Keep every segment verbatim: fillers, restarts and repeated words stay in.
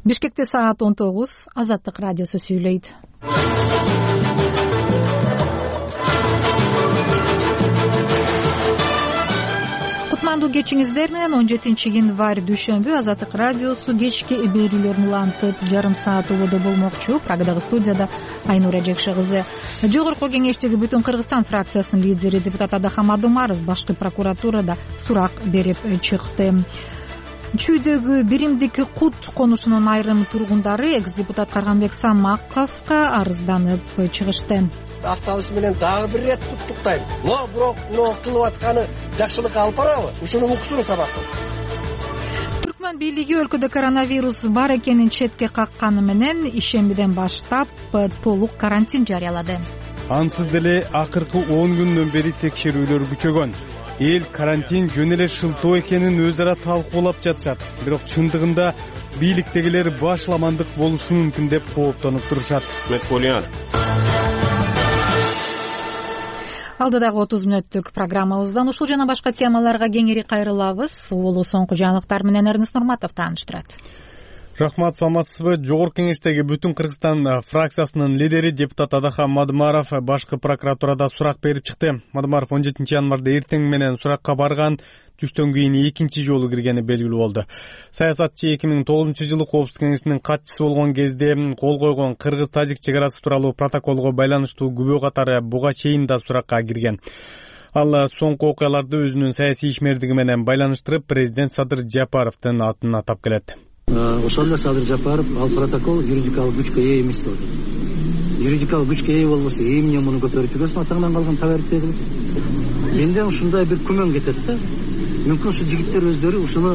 Бишкекте саат он тогуз. Азаттык радиосу сүйлөйт. Кутмандуу кечиңиздер менен он жетинчи январь дүйшөмбү Азаттык радиосу кечки берүүлөрүн улантып жарым саат убоду болмокчу. Прагадагы студияда Айнура Жекше кызы. Жогорку кеңештеги Бүтүн Кыргызстан фракциясынын лидери депутат Адахан Мадумаров башкы прокуратурада сурак берип чыкты. Чүйдөгү биримдики Кут конушунун айрым тургундары экс-депутат Карганбек Самаковго арызданып чыгышты. Автоалыш менен дагы бир рет куттуктайм. Но бирок но кылып атканы жакшылыкка алып барабы? Ушуну уксун сабак. Түркмөн бийлиги өлкөдө коронавирус бар экенин четке какканы менен ишембиден баштап толук карантин жарыялады. Ансыз деле акыркы он күндөн бери текшерүүлөр күчөгөн. Эл карантин жөн эле шылтоо экенин өз ара талкуулап жатышат. Бирок чындыгында бийликтегилер башламандык болушу мүмкүн деп кооптонуп турушат. Алдыдагы отуз мүнөттүк программабыздан ушул жана башка темаларга кеңири кайрылабыз. Улуу соңку жаңылыктар менен Эрнест Нурматов тааныштырат. Рахмат, саламатсызбы? Жогорку кеңештеги Бүтүн Кыргызстан фракциясынын лидери депутат Адахан Мадумаров башкы прокуратурада сурак берип чыкты. Мадумаров он жетинчи январда эртең менен суракка барган, түштөн кийин экинчи жолу киргени белгилүү болду. Саясатчы эки миң тогузунчу жылы Коопсуздук кеңешинин катчысы болгон кезде кол койгон кыргыз-тажик чек арасы тууралуу протоколго байланыштуу күбө катары буга чейин да суракка кирген. Ал соңку окуяларды өзүнүн саясий ишмердиги менен байланыштырып, президент Садыр Жапаровдун атын атап келет. Ошондо Садыр Жапаров ал протокол юридикалык күчкө ээ эмес деп атат. Юридикалык күчкө ээ болбосо эмне муну көтөрүп жүрөсүң, атаңдан калган табарып берилет. Менде ушундай бир күмөн кетет да. Мүмкүн ушул жигиттер өздөрү ушуну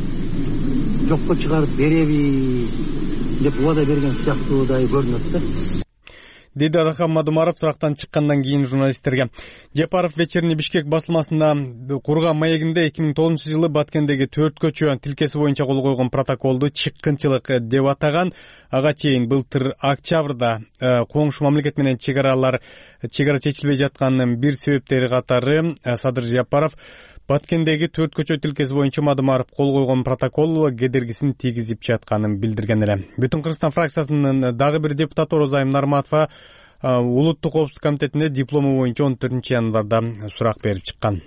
жокко чыгарып беребиз деп убада берген сыяктуудай көрүнөт да. Деди Адахан Мадумаров сурактан чыккандан кийин журналисттерге. Жапаров вечерний Бишкек басылмасында курган маегинде эки миң тогузунчу жылы Баткендеги төрт көчө тилкеси боюнча кол койгон протоколду чыккынчылык деп атаган. Ага чейин былтыр октябрда коңшу мамлекет менен чек аралар чек ара чечилбей жатканынын бир себептери катары Садыр Жапаров Баткендеги төрт көчө тилкеси боюнча Мадумаров кол койгон протокол кедергисин тийгизип жатканын билдирген эле. Бүтүн Кыргызстан фракциясынын дагы бир депутаты Орозайым Нарматова Улуттук коопсуздук комитетинде диплому боюнча он төртүнчү январда сурак берип чыккан.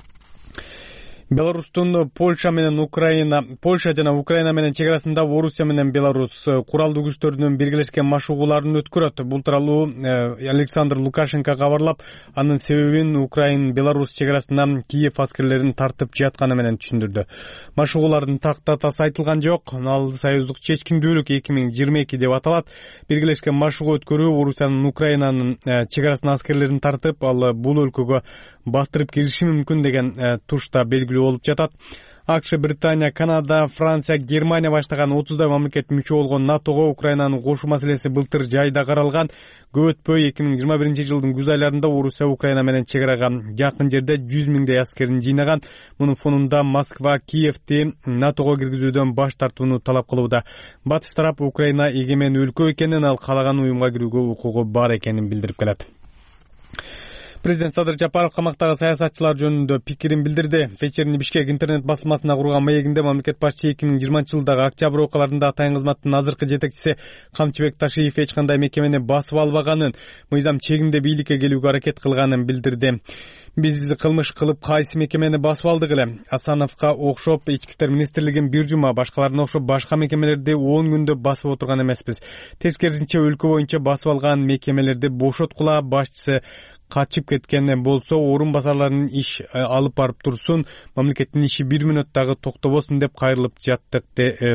Беларустун Польша менен Украина, Польша жана Украина менен чек арасында Орусия менен Беларус куралдуу күчтөрүнүн биргелешкен машыгууларын өткөрөт. Бул тууралуу Александр Лукашенко кабарлап, анын себебин Украина Беларус чек арасында Киев аскерлерин тартып жатканы менен түшүндүрдү. Машыгуулардын тактатасы айтылган жок. Ал союздук чечкиндүүлүк эки миң жыйырма эки деп аталат. Биргелешкен машыгуу өткөрүү Орусиянын Украинанын чек арасына аскерлерин тартып, ал бул өлкөгө бастырып кириши мүмкүн деген тушта белгилүү болуп жатат. АКШ, Британия, Канада, Франция, Германия баштаган отуздай мамлекет мүчө болгон НАТОго Украинанын кошуу маселеси былтыр жайда каралган. Көп өтпөй эки миң жыйырма биринчи жылдын күз айларында Орусия Украина менен чек арага жакын жерде жүз миңдей аскерин жыйнаган. Мунун фонунда Москва Киевти НАТОго киргизүүдөн баш тартууну талап кылууда. Батыш тарап Украина эгемен өлкө экенин, ал каалаган уюмга кирүүгө укугу бар экенин билдирип келет. Президент Садыр Жапаров камактагы саясатчылар жөнүндө пикирин билдирди. Вечерний Бишкек интернет басылмасына курган маегинде мамлекет башчы эки миң жыйырманчы жылдагы октябрь окуяларында атайын кызматтын азыркы жетекчиси Камчыбек Ташиев эч кандай мекемени басып албаганын, мыйзам чегинде бийликке келүүгө аракет кылганын билдирди. Биз кылмыш кылып кайсы мекемени басып алдык эле. Асановго окшоп ички иштер министрлигин бир жума, башкаларына окшоп башка мекемелерди он күндө басып отурган эмеспиз. Тескерисинче өлкө боюнча басып алган мекемелерди бошоткула, башчысы качып кеткен болсо орун басарларын иш алып барып турсун, мамлекеттин иши бир мүнөттөгү токтобосун деп кайрылып жаттык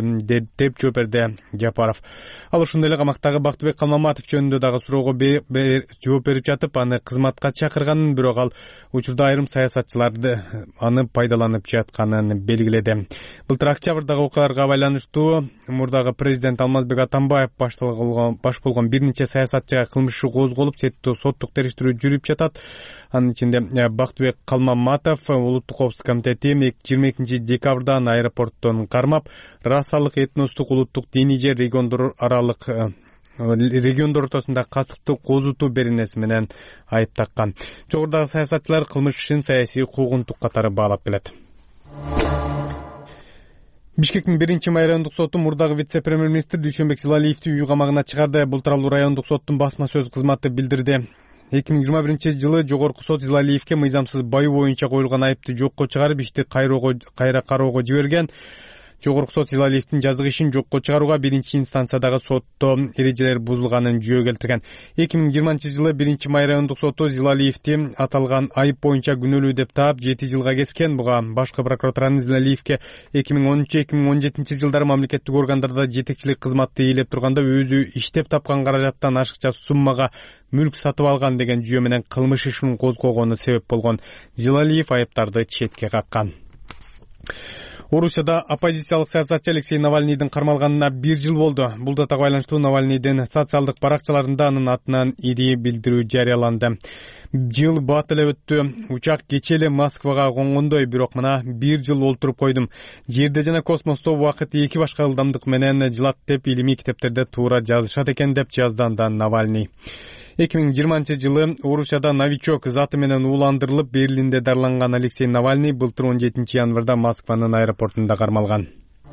деп жооп берди Жапаров. Ал ошондой эле камактагы Бактыбек Калмаматов жөнүндө дагы суроого жооп берип жатып, аны кызматка чакырганын, бирок ал учурда айрым саясатчыларды аны пайдаланып жатканын белгиледи. Былтыр октябрдагы окуяларга байланыштуу мурдагы президент Алмазбек Атамбаев баш болгон бир нече саясатчыга кылмыш иши козголуп, соттук териштирүү жүрүп жатат. Анын ичинде Бактыбек Калмаматов Улуттук коопсуздук комитети жыйырма экинчи декабрдан аэропорттон кармап, расалык, этностук, улуттук, диний же региондор аралык региондор ортосунда кастыкты козутуу беренеси менен айып таккан. Жогорудагы саясатчылар кылмыш ишин саясий куугунтук катары баалап келет. Бишкектин биринчи май райондук соту мурдагы вице-премьер-министр Дүйшөнбек Зилалиевди үй камагына чыгарды. Бул тууралуу райондук соттун басма сөз кызматы билдирди. эки миң жыйырма биринчи жылы жогорку сот Зилалиевге мыйзамсыз баю боюнча коюлган айыпты жокко чыгарып, ишти кайра кароого жиберген. Жогорку сот Зилалиевдин жазык ишин жокко чыгарууга биринчи инстанциядагы сотто эрежелер бузулганын жөө келтирген. эки миң жыйырманчы жылы биринчи май райондук соту Зилалиевди аталган айып боюнча күнөөлүү деп таап жети жылга кескен. Буга башкы прокуратуранын Зилалиевге эки миң он үч эки миң он жетинчи жылдары мамлекеттик органдарда жетекчилик кызматты ээлеп турганда өзү иштеп тапкан каражаттан ашыкча суммага мүлк сатып алган деген жүйө менен кылмыш ишин козгогону себеп болгон. Зилалиев айыптарды четке каккан. Орусияда оппозициялык саясатчы Алексей Навальныйдын кармалганына бир жыл болду. Бул датага байланыштуу Навальныйдын социалдык баракчаларында анын атынан ири билдирүү жарыяланды. Жыл бат эле өттү. Учак кече эле Москвага конгондой, бирок мына бир жыл олтуруп койдум. Жерде жана космосто убакыт эки башка ылдамдык менен жылат деп илимий китептерде туура жазышат экен деп жазданды Навальный. эки миң жыйырманчы жылы Орусияда новичок заты менен ууландырылып Берлинде дарланган Алексей Навальный былтыр он жетинчи январда Москванын аэропортунда кармалган.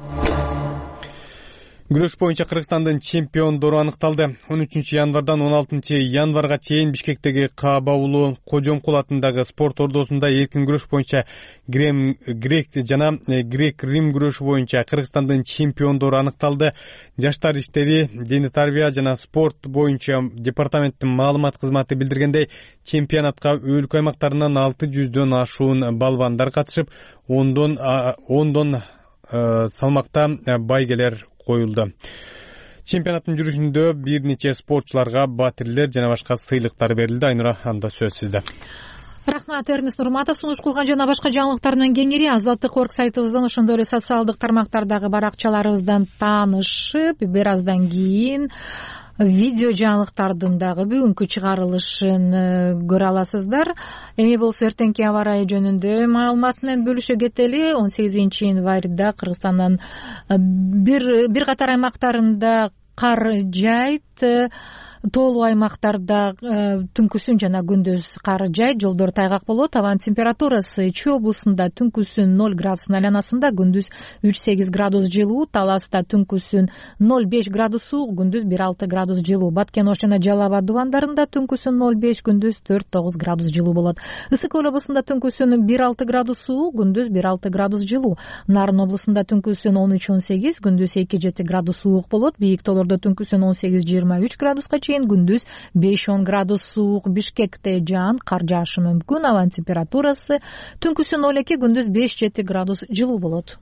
Күрөш боюнча Кыргызстандын чемпиондору аныкталды. он үчүнчү январдан он алтынчы январга чейин Бишкектеги Каабаулу Кожомкул атындагы спорт ордосунда эркин күрөш боюнча Грем Грек жана Грек Рим күрөшү боюнча Кыргызстандын чемпиондору аныкталды. Жаштар иштери, дене тарбия жана спорт боюнча департаменттин маалымат кызматы билдиргендей, чемпионатка өлкө аймактарынан алты жүздөн ашуун балбандар катышып, ондон ондон салмакта байгелер коюлду. Чемпионаттын жүрүшүндө бир нече спортчуларга батирлер жана башка сыйлыктар берилди. Айнура, анда сөз сизде. Рахмат, Эрнест Нурматов. Сунуш кылган жана башка жаңылыктар менен кеңири Азаттык орг сайтыбыздан, ошондой эле социалдык тармактардагы баракчаларыбыздан таанышып, бир аздан кийин видео жаңылыктардын дагы бүгүнкү чыгарылышын көрө аласыздар. Эми болсо эртеңки аба ырайы жөнүндө маалымат менен бөлүшө кетели. он сегизинчи январда Кыргызстандын бир бир катар аймактарында кар жайт, тоолуу аймактарда түнкүсүн жана күндүз кар жайт, жолдор тайгак болот. Абан температурасы Чүй облусунда түнкүсүн ноль градустун айланасында, күндүз үч сегиз градус жылуу, Таласта түнкүсүн ноль беш градус суук, күндүз бир алты градус жылуу. Баткен Ош жана Жалал Абад дубандарында түнкүсүн ноль беш, күндүз төрт тогуз градус жылуу болот. Ысык Көл облусунда түнкүсүн бир алты градус суук, күндүз бир алты градус жылуу. Нарын облусунда түнкүсүн он үч он сегиз, күндүз эки жети градус суук болот. Бийик тоолордо түнкүсүн он сегиз жыйырма үч градуска чейин, күндүз беш он градус суук. Бишкекте жаан, кар жаашы мүмкүн. Абан температурасы түнкүсүн ноль эки, күндүз беш жети градус жылуу болот.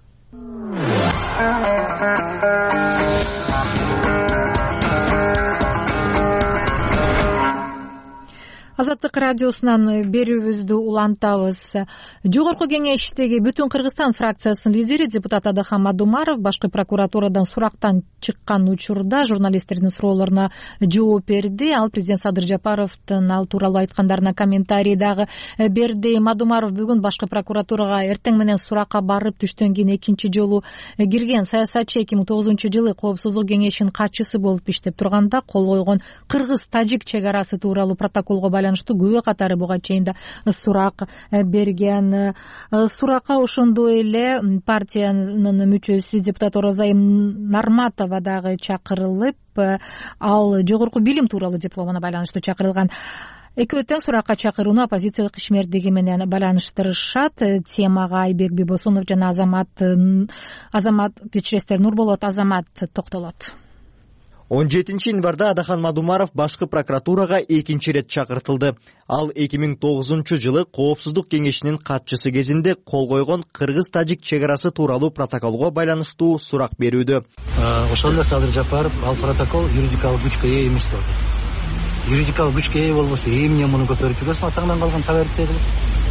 Азаттык радиосунан берүүбүздү улантабыз. Жогорку кеңештеги Бүтүн Кыргызстан фракциясынын лидери депутат Адахан Мадумаров башкы прокуратурадан сурактан чыккан учурда журналисттердин суроолоруна жооп берди. Ал президент Садыр Жапаровдун ал тууралуу айткандарына комментарий дагы берди. Мадумаров бүгүн башкы прокуратурага эртең менен суракка барып түштөн кийин экинчи жолу кирген. Саясатчы эки миң тогузунчу жылы Коопсуздук кеңешинин катчысы болуп иштеп турганда кол койгон кыргыз-тажик чек арасы тууралуу протоколго байланыштуу күбө катары буга чейин да сурак берген. Суракка ошондой эле партиянын мүчөсү депутат Оразайым Нарматова дагы чакырылып, ал жогорку билим тууралуу дипломуна байланыштуу чакырылган. Экөө тең суракка чакырууну оппозициялык ишмердиги менен байланыштырышат. Темага Айбек Бибосунов жана Азамат Азамат Печрестер Нурболот Азамат токтолот. он жетинчи январда Адахан Мадумаров башкы прокуратурага экинчи ирет чакыртылды. Ал эки миң тогузунчу жылы Коопсуздук кеңешинин катчысы кезинде кол койгон кыргыз-тажик чек арасы тууралуу протоколго байланыштуу сурак берүүдө. Ошол эле Садыр Жапаров ал протокол юридикалык күчкө ээ эмес деп атат. Юридикалык күчкө ээ болбосо эмне муну көтөрүп жүрөсүң, атаңдан калган табарыктей кылып.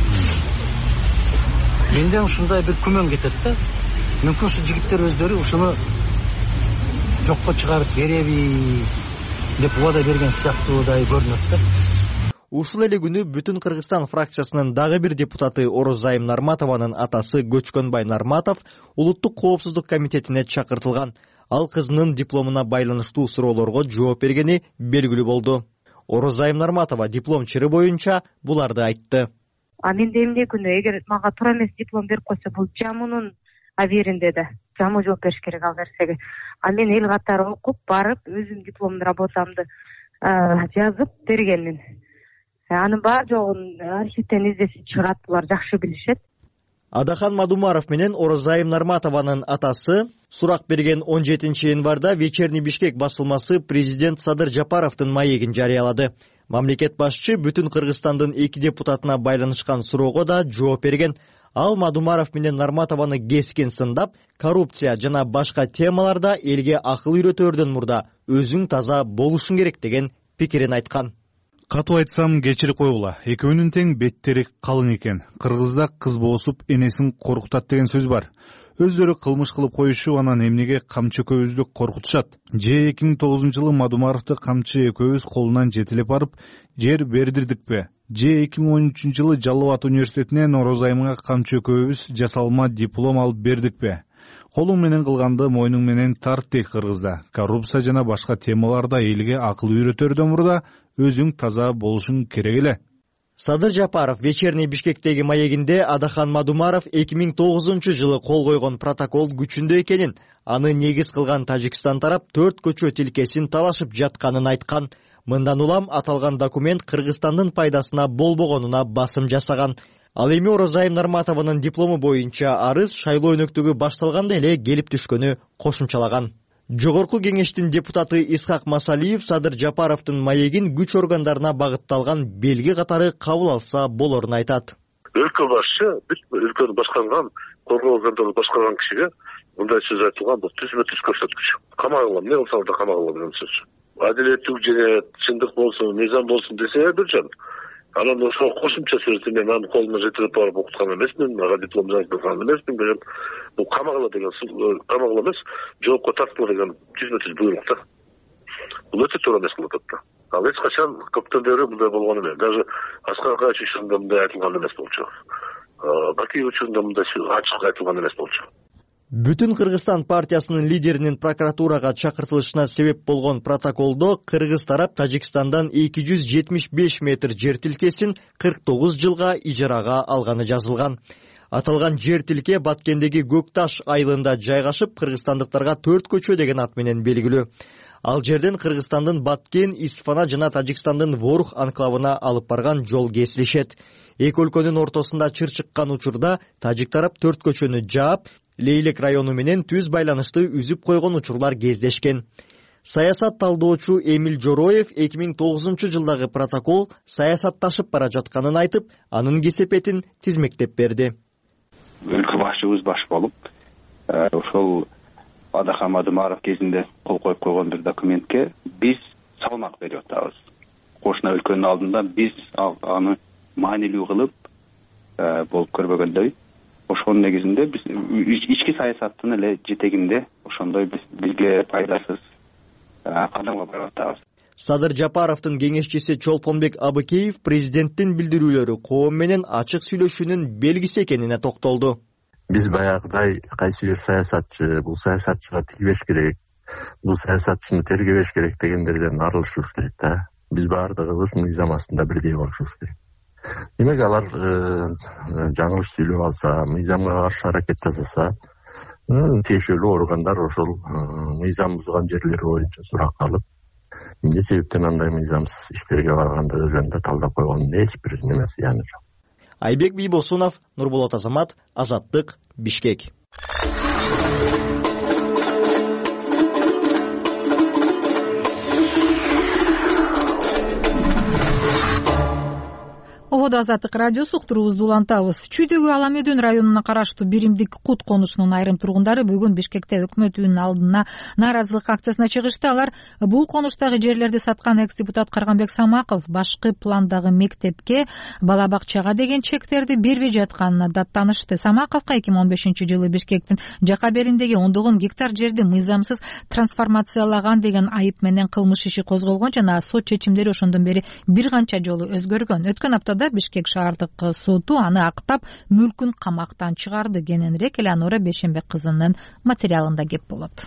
Менде ушундай бир күмөн кетет да. Мүмкүн ушу жигиттер өздөрү ушуну жокко чыгарып беребиз деп убада берген сыяктуудай көрүнөт да. Ушул эле күнү Бүтүн Кыргызстан фракциясынын дагы бир депутаты Оразайым Нарматованын атасы Көчкөнбай Нарматов улуттук коопсуздук комитетине чакыртылган. Ал кызынын дипломуна байланыштуу суроолорго жооп бергени белгилүү болду. Оразайым Нарматова диплом чыры боюнча буларды айтты. А менде эмне күнөө, эгер мага туура эмес диплом берип койсо, бул жамунун аберинде да жамоо жооп бериш керек ал нерсеге. А мен эл катары окуп барып өзүм дипломдук работамды жазып бергенмин. Анын баары жогун архивден издесе чыгат, булар жакшы билишет. Адахан Мадумаров менен Орозайым Нарматованын атасы сурак берген он жетинчи январда Вечерний Бишкек басылмасы президент Садыр Жапаровдун маегин жарыялады. Мамлекет башчы бүтүн Кыргызстандын эки депутатына байланышкан суроого да жооп берген. Ал Мадумаров менен Нарматованы кескен сындап, коррупция жана башка темаларда элге акыл үйрөтөрдөн мурда өзүң таза болушуң керек деген пикирин айткан. Катуу айтсам кечирип койгула. Экөөнүн тең беттери калың экен. Кыргызда кыз боосуп энесин коркутат деген сөз бар. Өздөрү кылмыш кылып коюшу, анан эмнеге камчы экөөбүздү коркутушат? Же эки миң тогузунчу жылы Мадумаровду камчы экөөбүз колунан жетелеп барып жер бердирдикпи? Же эки миң он үчүнчү жылы Жалал Абад университетинен Орозайымга камчы экөөбүз жасалма диплом алып бердикпи? Колуң менен кылганды мойнуң менен тарт дейт Кыргызда. Коррупция жана башка темаларда элге акыл үйрөтөрдөн мурда өзүң таза болушуң керек эле. Садыр Жапаров Вечерний Бишкектеги маегинде Адахан Мадумаров эки миң тогузунчу жылы кол койгон протокол күчүндө экенин, аны негиз кылган Тажикстан тарап төрт көчө тилкесин талашып жатканын айткан. Мындан улам аталган документ Кыргызстандын пайдасына болбогонуна басым жасаган. Ал эми Орозайым Нарматованын диплому боюнча арыз шайлоо өнөктүгү башталганда эле келип түшкөнү кошумчалаган. Жогорку кеңештин депутаты Исхак Масалиев Садыр Жапаровдун маегин күч органдарына багытталган белги катары кабыл алса болорун айтат. Өлкө башчы өлкөнү башкарган, коргоо органдарды башкарган кишиге мындай сөз айтылган, бул түзмө түз көрсөткүч. Камагыла, эмне болсо да камагыла деген сөз. Адилеттүү жене чындык болсун, мыйзам болсун десе бир жан. Анан ошо кошумча сөздү мен анын колуна жетирип барып окуткан эмесмин, ага диплом жазып берген эмесмин деген. Бул камагыла деген камагыла эмес, жоопко тартуу деген түзмө түз буйрук да. Бул өтө туура эмес кылып атат. Ал эч качан көптөн бери мындай болгон эмес. Даже Аскар Акаевич учурунда мындай айтылган эмес болчу. Бакиев учурунда мындай ачык айтылган эмес болчу. Бүтүн Кыргызстан партиясынын лидеринин прокуратурага чакыртылышына себеп болгон протоколдо Кыргыз тарап Тажикстандан эки жүз жетимиш беш метр жер тилкесин кырк тогуз жылга ижарага алганы жазылган. Аталган жер тилке Баткендеги Көк Таш айылында жайгашып, кыргызстандыктарга төрт көчө деген ат менен белгилүү. Ал жерден Кыргызстандын Баткен, Исфана жана Тажикстандын Ворух анклавына алып барган жол кесилишет. Эки өлкөнүн ортосунда чыр чыккан учурда тажик тарап төрт көчөнү жаап, Лейлек району менен түз байланышты үзүп койгон учурлар кездешкен. Саясат талдоочу Эмил Жороев эки миң тогузунчу жылдагы протокол саясатташып бара жатканын айтып, анын кесепетин тизмектеп берди. Өлкө башчыбыз баш болуп, ошол Адахан Мадумаров кезинде кол коюп койгон бир документке биз салмак берип атабыз. Кошуна өлкөнүн алдында биз аны маанилүү кылып болуп көрбөгөндөй, ошонун негизинде биз ички саясаттын эле жетегинде ошондой бизге пайдасыз кадамга барып атабыз. Садыр Жапаровдун кеңешчиси Чолпонбек Абыкеев президенттин билдирүүлөрү коом менен ачык сүйлөшүүнүн белгиси экенине токтолду. Биз баягыдай кайсы бир саясатчы, бул саясатчыга тийбеш керек, бул саясатчыны тергебеш керек дегендерден арылышыбыз керек да. Биз баардыгыбыз мыйзам астында бирдей болушубуз керек. Демек алар жаңылыш сүйлөп алса, мыйзамга каршы аракет жасаса, тиешелүү органдар ошол мыйзам бузган жерлери боюнча сурак алып, эмне себептен андай мыйзамсыз иштерге барганды жөнүндө талдап койгондун эч бир немеси зыяны жок. Айбек Бийбосунов, Нурболот Азамат, Азаттык, Бишкек. Ободо Азаттык радиосу уктуруубузду улантабыз. Чүйдөгү Ала Медөн районуна караштуу биримдик Кут конушунун айрым тургундары бүгүн Бишкекте өкмөт үйүнүнүн алдына нааразылык акциясына чыгышты. Алар бул конуштагы жерлерди саткан экс-депутат Карганбек Самаков башкы пландагы мектепке, бала бакчага деген чектерди бербей жатканына даттанышты. Самаковго эки миң он бешинчи жылы Бишкектин жака бериндеги ондогон гектар жерди мыйзамсыз трансформациялаган деген айып менен кылмыш иши козголгон жана сот чечимдери ошондон бери бир канча жолу өзгөргөн. Өткөн аптада Бишкек шаардык соту аны актап, мүлкүн камактан чыгарды. Кененирээк Элеонора Бешенбек кызынын материалында кеп болот.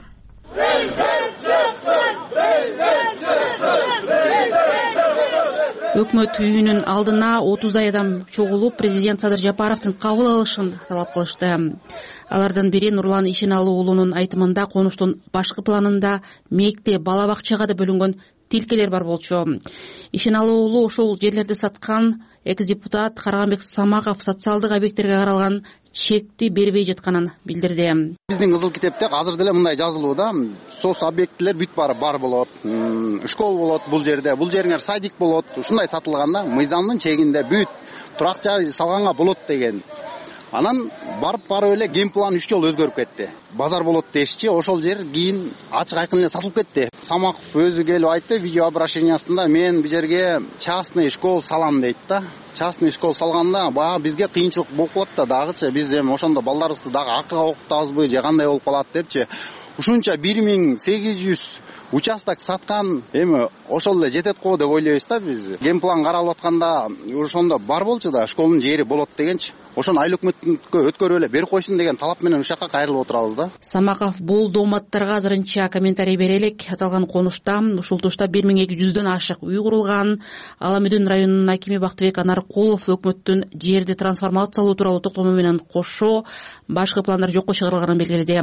Өкмөт үйүнүн алдына отуздай адам чогулуп, президент Садыр Жапаровдун кабыл алышын талап кылышты. Алардан бири Нурлан Ишеналы уулунун айтымында конуштун башкы планында мектеп, бала бакчага да бөлүнгөн тилкелер бар болчу. Ишеналы уулу ошол жерлерди саткан экс-депутат Карганбек Самаков социалдык объекттерге каралган чекти бербей жатканын билдирди. Биздин кызыл китепте азыр деле мындай жазылууда: соц объектилер бүт баары бар болот, школ болот бул жерде, бул жериңер садик болот, ушундай сатылганда мыйзамдын чегинде бүт турак жай салганга болот деген. Анан барып барып эле геймплан үч жолу өзгөрүп кетти. Базар болот дешчи, ошол жер кийин ачык айкын эле сатылып кетти. Самаков өзү келип айтты видео обращениясында: мен бул жерге частный школ салам дейт да. Частный школ салганда баягы бизге кыйынчылык болуп калат да, дагычы биз эми ошондо балдарыбызды дагы акыга окутабызбы же кандай болуп калат депчи. Ушунча бир миң сегиз жүз участок саткан, эми ошол эле жетет го деп ойлойбуз да биз. Геймплан каралып атканда ошондо бар болчу да, школдун жери болот дегенчи. Ошону айыл өкмөткө өткөрүп эле берип койсун деген талап менен ушул жака кайрылып отурабыз да. Самаков бул дооматтарга азырынча комментарий бере элек. Аталган конушта ушул тушта бир миң эки жүздөн ашык үй курулган. Ала Мүдүн районунун акими Бактыбек Анаркулов өкмөттүн жерди трансформациялоо тууралуу токтому менен кошо башкы пландар жокко чыгарылганын белгиледи.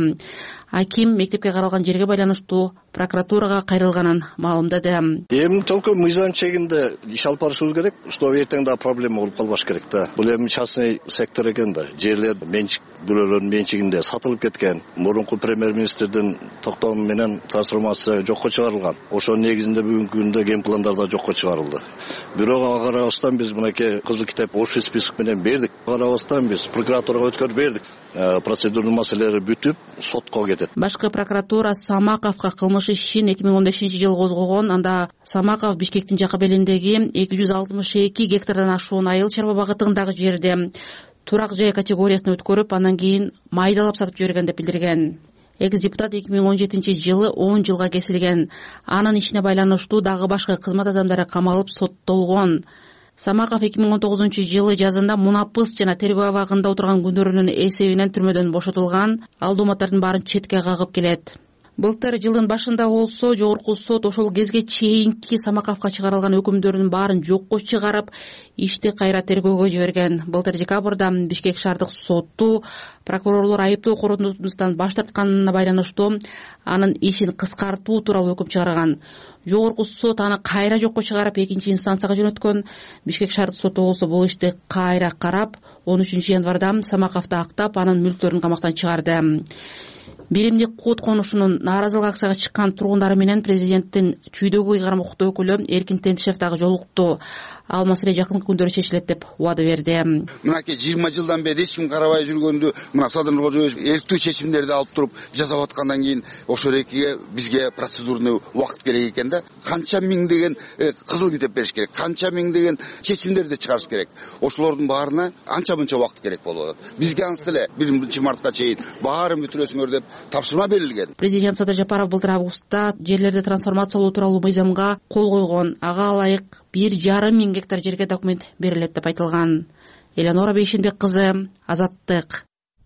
Аким мектепке каралган жерге байланыштуу прокуратурага кайрылганын маалымдады. Эми только мыйзам чегинде иш алып барышыбыз керек, чтобы эртең дагы проблема болуп калбаш керек да. Бул эми частный сектор экен да. Жерлер менчик бирөөлөрдүн менчигинде сатылып кеткен. Мурунку премьер-министрдин токтому менен трансформация жокко чыгарылган. Ошонун негизинде бүгүнкү күндө геймпландар да жокко чыгарылды. Бирок ага карабастан биз мынакей кызыл китеп общий список менен бердик. Карабастан биз прокуратурага өткөрүп бердик. Процедурный маселелери бүтүп, сотко кетет. Башкы прокуратура Самаковго кылмыш ишин эки миң он бешинчи жылы козгогон. Анда Самаков Бишкектин жакы белиндеги эки жүз алтымыш эки гектардан ашуун айыл чарба багытындагы жерде турак жай категориясына өткөрүп, андан кийин майдалап сатып жиберген деп билдирген. Экс-депутат эки миң он жетинчи жылы он жылга кесилген. Анын ишине байланыштуу дагы башка кызмат адамдары камалып соттолгон. Самаков эки миң он тогузунчу жылы жазында мунапыс жана тергөө абагында отурган күндөрүнүн эсебинен түрмөдөн бошотулган. Ал дооматтардын баарын четке кагып келет. Былтыр жылдын башында болсо жогорку сот ошол кезге чейинки Самаковго чыгарылган өкүмдөрдүн баарын жокко чыгарып, ишти кайра тергөөгө жиберген. Былтыр декабрда Бишкек шаардык соту прокурорлор айыптоо корутундусунан баш тартканына байланыштуу анын ишин кыскартуу тууралуу өкүм чыгарган. Жогорку сот аны кайра жокко чыгарып экинчи инстанцияга жөнөткөн. Бишкек шаардык соту болсо бул ишти кайра карап, он үчүнчү январда Самаковду актап, анын мүлктөрүн камактан чыгарды. Биримдик код конушунун нааразылык акцияга чыккан тургундары менен президенттин чүйдөгү ыйгарым укуктуу өкүлү Эркин Тентишев дагы жолукту. Ал маселе жакын күндөрү чечилет деп убада берди. Мынакей жыйырма жылдан бери эч ким карабай жүргөндү мына Садыр Кожоевич эрктүү чечимдерди алып туруп жасап аткандан кийин ошол экиге бизге процедурный убакыт керек экен да. Канча миңдеген кызыл китеп бериш керек, канча миңдеген чечимдерди чыгарыш керек. Ошолордун баарына анча-мынча убакыт керек болуп атат. Бизге анысы деле биринчи мартка чейин баарын бүтүрөсүңөр деп тапшырма берилген. Президент Садыр Жапаров былтыр августта жерлерди трансформациялоо тууралуу мыйзамга кол койгон. Ага ылайык бир жарым миң гектар жерге документ берилет деп айтылган. Элеонора Бейшенбек кызы, Азаттык.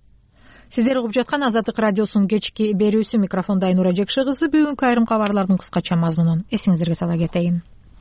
Сиздер угуп жаткан Азаттык радиосунун кечки берүүсү. Микрофондо Айнура Жекши кызы. Бүгүнкү айрым кабарлардын кыскача мазмунун эсиңиздерге сала кетейин.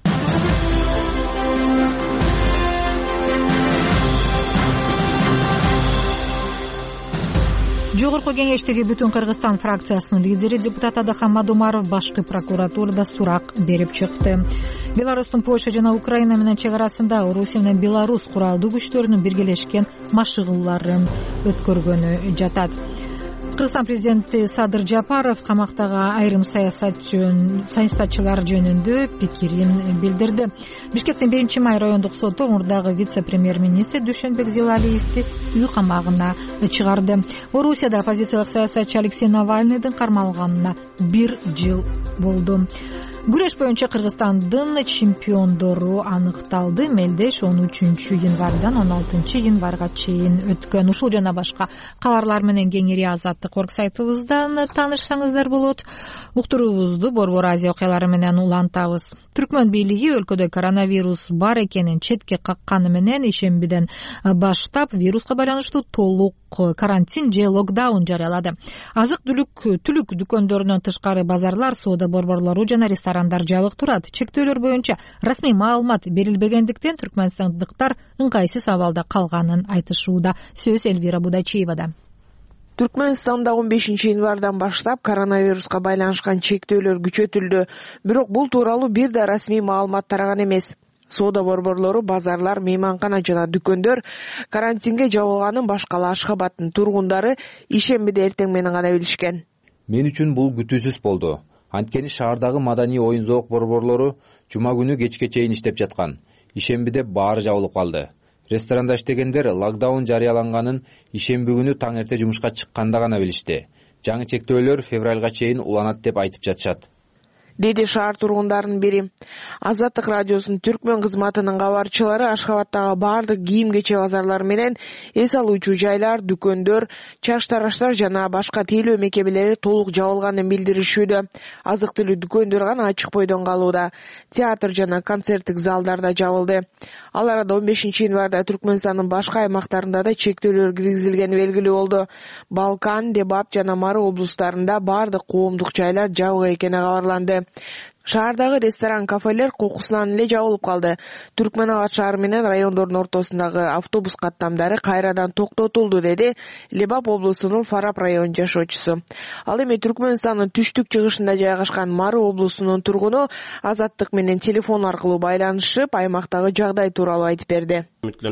Жогорку кеңештеги Бүтүн Кыргызстан фракциясынын лидери депутат Адахан Мадумаров башкы прокуратурада сурак берип чыкты. Беларустун Польша жана Украина менен чек арасында Орусия менен Беларусь куралдуу күчтөрүнүн биргелешкен машыгууларын өткөргөнү жатат. Кыргызстан президенти Садыр Жапаров камактагы айрым саясатчылар жөнүндө пикирин билдирди. Бишкектин биринчи май райондук соту мурдагы вице-премьер-министр Дүйшөнбек Зилалиевди үй камагына чыгарды. Орусияда оппозициялык саясатчы Алексей Навальныйдын кармалганына бир жыл болду. Күрөш боюнча Кыргызстандын чемпиондору аныкталды. Мелдеш он үчүнчү январдан он алтынчы январга чейин өткөн. Ушул жана башка кабарлар менен кеңири Азаттык орг сайтыбыздан таанышсаңыздар болот. Уктуруубузду Борбор Азия окуялары менен улантабыз. Түркмөн бийлиги өлкөдө коронавирус бар экенин четке какканы менен ишембиден баштап вируска байланыштуу толук карантин же локдаун жарыялады. Азык-түлүк түлүк дүкөндөрүнөн тышкары базарлар, соода борборлору жана ресторандар жабык турат. Чектөөлөр боюнча расмий маалымат берилбегендиктен түркмөнстандыктар ыңгайсыз абалда калганын айтышууда. Сөз Элвира Будачиевада. Түркмөнстанда он бешинчи январдан баштап коронавируска байланышкан чектөөлөр күчөтүлдү. Бирок бул тууралуу бир да расмий маалымат тараган эмес. Соода борборлору, базарлар, мейманкана жана дүкөндөр карантинге жабылганын башкала Ашхабадтын тургундары ишембиде эртең менен гана билишкен. Мен үчүн бул күтүүсүз болду. Анткени шаардагы маданий оюн-зоок борборлору жума күнү кечке чейин иштеп жаткан. Ишембиде баары жабылып калды. Ресторанда иштегендер локдаун жарыяланганын ишемби күнү таң эрте жумушка чыкканда гана билишти. Жаңы чектөөлөр февралга чейин уланат деп айтып жатышат, деди шаар тургундарынын бири. Азаттык радиосунун түркмөн кызматынын кабарчылары Ашхабадтагы баардык кийим-кече базарлары менен эс алуучу жайлар, дүкөндөр, чаш-тараштар жана башка тейлөө мекемелери толук жабылганын билдиришүүдө. Азык-түлүк дүкөндөр гана ачык бойдон калууда. Театр жана концерттик залдар да жабылды. Ал арада он бешинчи январда Түркмөнстандын башка аймактарында да чектөөлөр киргизилгени белгилүү болду. Балкан, Дебап жана Мары облустарында баардык коомдук жайлар жабык экени кабарланды. Шаардагы ресторан, кафелер кокусунан эле жабылып калды. Түркмөнабад шаары менен райондордун ортосундагы автобус каттамдары кайрадан токтотулду, деди Лебап облусунун Фарап районунун жашоочусу. Ал эми Түркмөнстандын түштүк-чыгышында жайгашкан Мары облусунун тургуну Азаттык менен телефон аркылуу байланышып, аймактагы жагдай тууралуу айтып берди.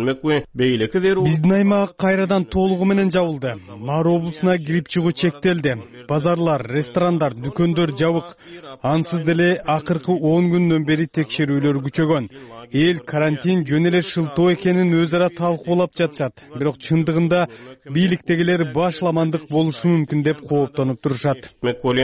Биздин аймак кайрадан толугу менен жабылды. Мары облусуна кирип чыгуу чектелди. Базарлар, ресторандар, дүкөндөр жабык. Ансыз деле акыркы он күндөн бери текшерүүлөр күчөгөн. Эл карантин жөн эле шылтоо экенин өз ара талкуулап жатышат. Бирок чындыгында бийликтегилер башламандык болушу мүмкүн деп кооптонуп турушат,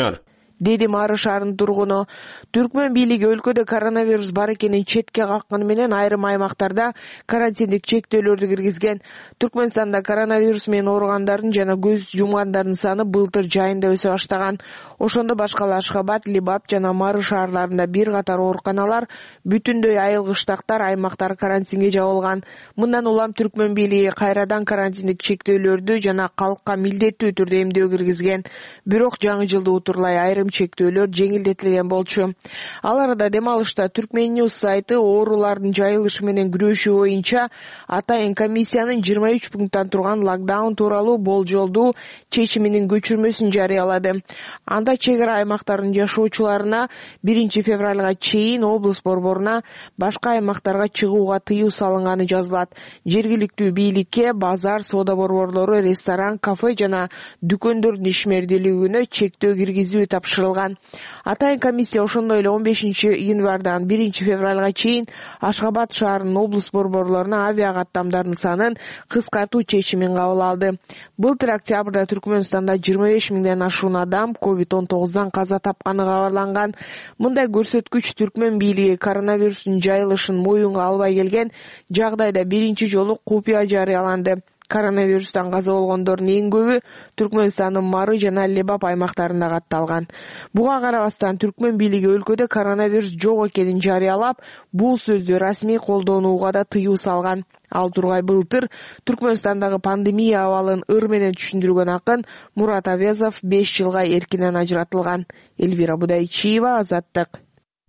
деди Мары шаарынын тургуну. Түркмөн бийлиги өлкөдө коронавирус бар экенин четке какканы менен айрым аймактарда карантиндик чектөөлөрдү киргизген. Түркмөнстанда коронавирус менен ооругандардын жана көз жумгандардын саны былтыр жайында өсө баштаган. Ошондо башкала Ашхабад, Лебап жана Мары шаарларында бир катар ооруканалар, бүтүндөй айылгыштактар, аймактар карантинге жабылган. Мындан улам Түркмөн бийлиги кайрадан карантиндик чектөөлөрдү жана калкка милдеттүү түрдө эмдөө киргизген. Бирок жаңы жылды утурлай айрым чектөөлөр жеңилдетилген болчу. Ал арада дем алышта Түркмен Ньюс сайты оорулардын жайылышы менен күрөшүү боюнча атайын комиссиянын жыйырма үч пункттан турган локдаун тууралуу болжолдуу чечиминин көчүрмөсүн жарыялады. Анда чек ара аймактардын жашоочуларына биринчи февралга чейин облус борборуна башка аймактарга чыгууга тыюу салынганы жазылат. Жергиликтүү бийликке базар, соода борборлору, ресторан, кафе жана дүкөндөрдүн ишмердүүлүгүнө чектөө киргизүү тапшырылган. Атайын комиссия ошондой эле он бешинчи январдан биринчи февралга чейин Ашхабад шаарынын облус борборлоруна авиа каттамдардын санын кыскартуу чечимин кабыл алды. Былтыр октябрда Түркмөнстанда жыйырма беш миңден ашуун адам ковид он тогуздан каза тапканы кабарланган. Мындай көрсөткүч Түркмөн бийлиги коронавирустун жайылышын моюнга албай келген жагдайда биринчи жолу купуя жарыяланды. Коронавирустан каза болгондордун эң көбү Түркмөнстандын Мары жана Лебап аймактарында катталган. Буга карабастан Түркмөн бийлиги өлкөдө коронавирус жок экенин жарыялап, бул сөздү расмий колдонууга да тыюу салган. Ал тургай былтыр Түркмөнстандагы пандемия абалын ыр менен түшүндүргөн акын Мурат Авезов беш жылга эркинен ажыратылган. Элвира Будайчиева, Азаттык.